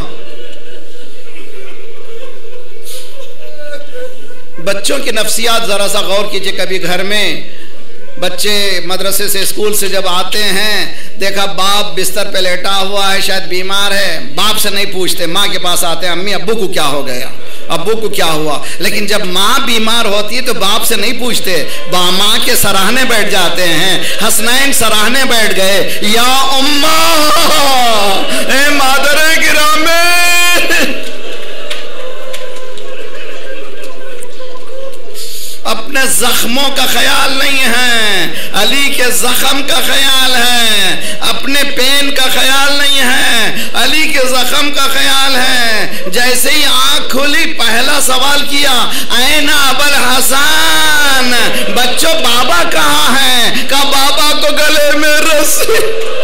बच्चों की नफ्सियात जरा सा गौर कीजिए। कभी घर में बच्चे मदरसे से, स्कूल से जब आते हैं, देखा बाप बिस्तर पे लेटा हुआ है, शायद बीमार है, बाप से नहीं पूछते, माँ के पास आते हैं, अम्मी अब्बू को क्या हो गया, अब्बू को क्या हुआ। लेकिन जब माँ बीमार होती है तो बाप से नहीं पूछते, माँ के सराहने बैठ जाते हैं। हसनैन सराहने बैठ गए, या उम्मा ए मादरे गिरामे। अपने जख्मों का ख्याल नहीं है, अली के जख्म का ख्याल है। अपने पेन का ख्याल नहीं है, अली के जख्म का ख्याल है। जैसे ही आंख खुली, पहला सवाल किया, ऐना अबुल हसन, बच्चों बाबा कहाँ हैं? कहा बाबा को गले में रस्सी।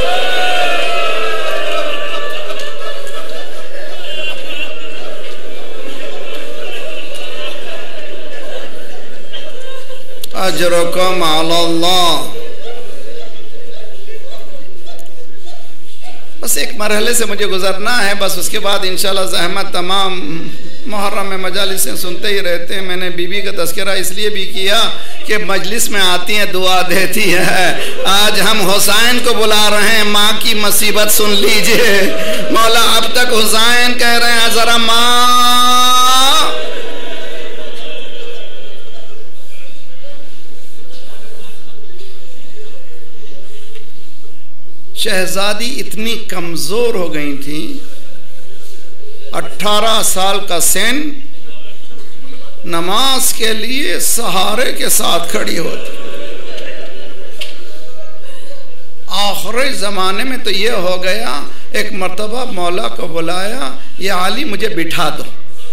अजरुकुम अल्लाह। बस एक मरहले से मुझे गुजरना है, बस उसके बाद इंशाल्लाह ज़हमत तमाम मुहर्रम में मजालिसें सुनते ही रहते हैं। मैंने बीबी का तज़किरा इसलिए भी किया कि मजलिस में आती हैं, दुआ देती है। आज हम हुसैन को बुला रहे हैं, माँ की मुसीबत सुन लीजिए। मौला अब तक हुसैन कह रहे हैं, ज़रा माँ। शहजादी इतनी कमजोर हो गई थी, अठारह साल का सेन, नमाज के लिए सहारे के साथ खड़ी होती। आखिरी ज़माने में तो ये हो गया, एक मर्तबा मौला को बुलाया, या अली मुझे बिठा दो।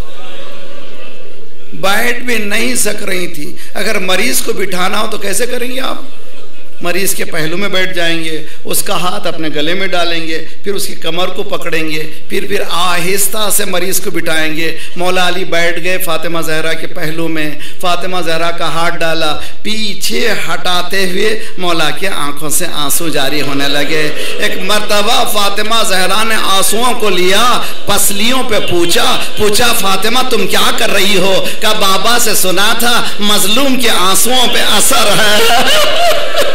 बैठ भी नहीं सक रही थी। अगर मरीज को बिठाना हो तो कैसे करेंगे आप? मरीज के पहलू में बैठ जाएंगे, उसका हाथ अपने गले में डालेंगे, फिर उसकी कमर को पकड़ेंगे, फिर फिर आहिस्ता से मरीज को बिठाएंगे। मौला अली बैठ गए फातिमा ज़हरा के पहलू में, फातिमा ज़हरा का हाथ डाला, पीछे हटाते हुए मौला के आंखों से आंसू जारी होने लगे। एक मर्तबा फातिमा ज़हरा ने आंसुओं को लिया, पसलियों पे पूछा पूछा फातिमा तुम क्या कर रही हो? का बाबा से सुना था मजलूम के आंसुओं पे असर है।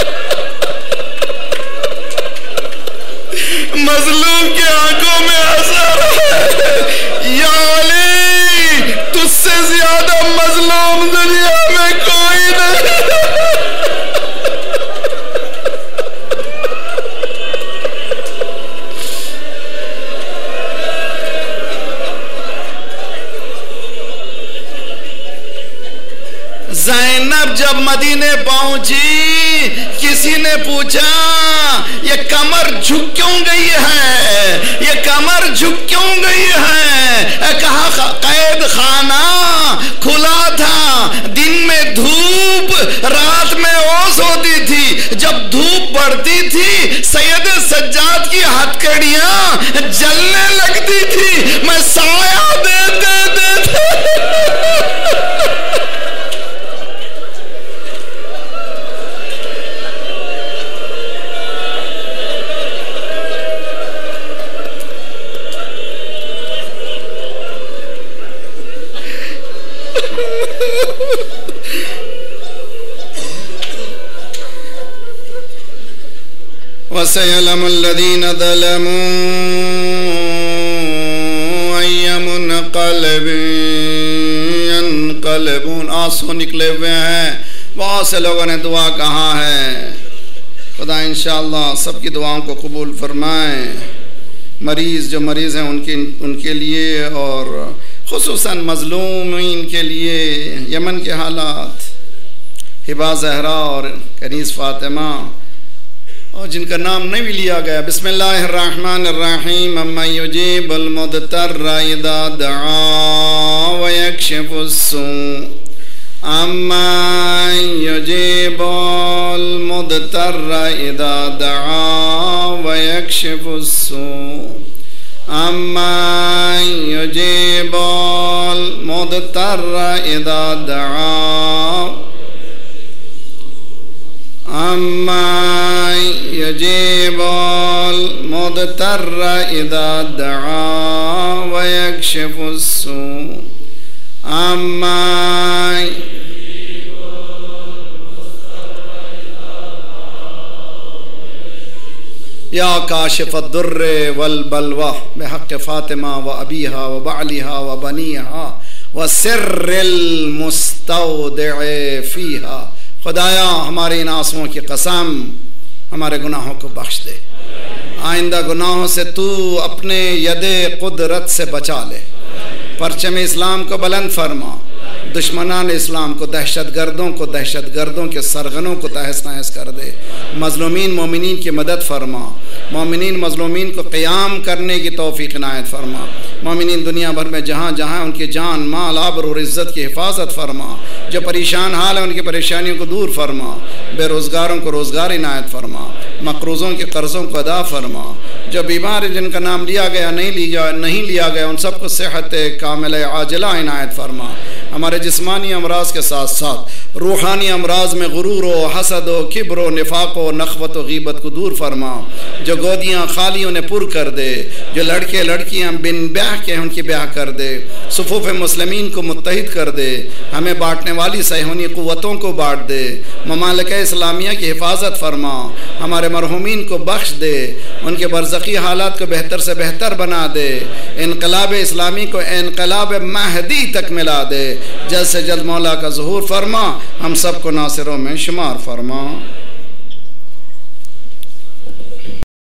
मजलूम के आंखों में असर है। या अली तुझसे ज्यादा मजलूम दुनिया में कोई नहीं। ज़ैनब जब मदीने पहुंची, किसी ने पूछा ये कमर झुक क्यों गई है, ये कमर झुक क्यों गई है? कहा कैद खाना खुला था, दिन में धूप, रात में ओस होती थी। जब धूप बढ़ती थी सैयद सज्जाद की हथकड़ियां जलने लगती थी, मैं साया दे दे दे, दे। वसयलमुल्लज़ीन ज़लमू अय्यमुनक़लबिन यनक़लिबून। आंसू निकले हुए हैं, बहुत से लोगों ने दुआ कहा है। खुदा इंशाअल्लाह सबकी दुआओं को कबूल फरमाए। मरीज़ जो मरीज़ हैं उनके उनके लिए और खुसूसन मज़लूमीन के लिए, यमन के हालात, हिबा ज़हरा और कनीज़ फ़ातिमा और जिनका नाम नहीं भी लिया गया। बिस्मिल्लाहिर्रहमानिर्रहीम। अम्मा युजीबुल मुद्तर्रा इज़ा दआ व यक्शिफुस्सू, अम्मा युजीबुल मुद्तर्रा इज़ा दआ व यक्शिफुस्सू, अम्मा युजीबुल मुद्तर्रा इज़ा दआ, अम्मा युजीबुल मुद्तर्रा इज़ा दआ व यक्शिफुस्सू, अम्मा या काशिफ़द्दुर्रे वल बलवा बिहक़्क़ि फ़ातिमा व अबीहा व बालिहा व बनीहा व सिर्रिल मुस्तौदिअ फ़ीहा। खुदाया हमारे इन आंसुओं की कसम हमारे गुनाहों को बख्श दे। आइंदा गुनाहों से तू अपने यदे कुदरत से बचा ले। परचम इस्लाम को बुलंद फरमा, दुश्मनान इस्लाम को, दहशत गर्दों को, दहशत गर्दों के सरगनों को तहस नहस कर दे। मज़लूमीन मोमिनीन की मदद फरमा, मोमिनीन मज़लूमीन को क़याम करने की तौफ़ीक़ इनायत फरमा। मोमिनीन दुनिया भर में जहाँ जहाँ उनकी जान माल आबरू और इज़्ज़त की हिफाजत फरमा। जो परेशान हाल है उनकी परेशानियों को दूर फरमा। बेरोज़गारों को रोज़गार इनायत फरमा, मक़रूज़ों के कर्ज़ों को अदा फरमा। जो बीमार जिनका नाम लिया गया नहीं लिया नहीं लिया गया उन सबको सेहत कामिल आजिला इनायत फरमा। हमारे जिस्मानी अमराज के साथ साथ रूहानी अमराज में गुरूर व हसद व किब्र व निफाक व नख़वत व गीबत को दूर फरमा। जो गोदियाँ खाली उन्हें पुर कर दे, जो लड़के लड़कियाँ बिन ब्याह के उनकी ब्याह कर दे। सुफ़ूफ़ मुस्लिमीन को मुत्तहिद कर दे, हमें बाँटने वाली सहूनी क़ुव्वतों को बाँट दे। ममालिक इस्लामिया की हिफाजत फरमा, हमारे मरहूमीन को बख्श दे, उनके बरज़ख़ी हालात को बेहतर से बेहतर बना दे। इनक़लाब इस्लामी को इनक़लाब महदी तक मिला दे। जल्द से जल्द मौला का ज़ुहूर फरमा, हम सबको नासिरों में शुमार फरमा।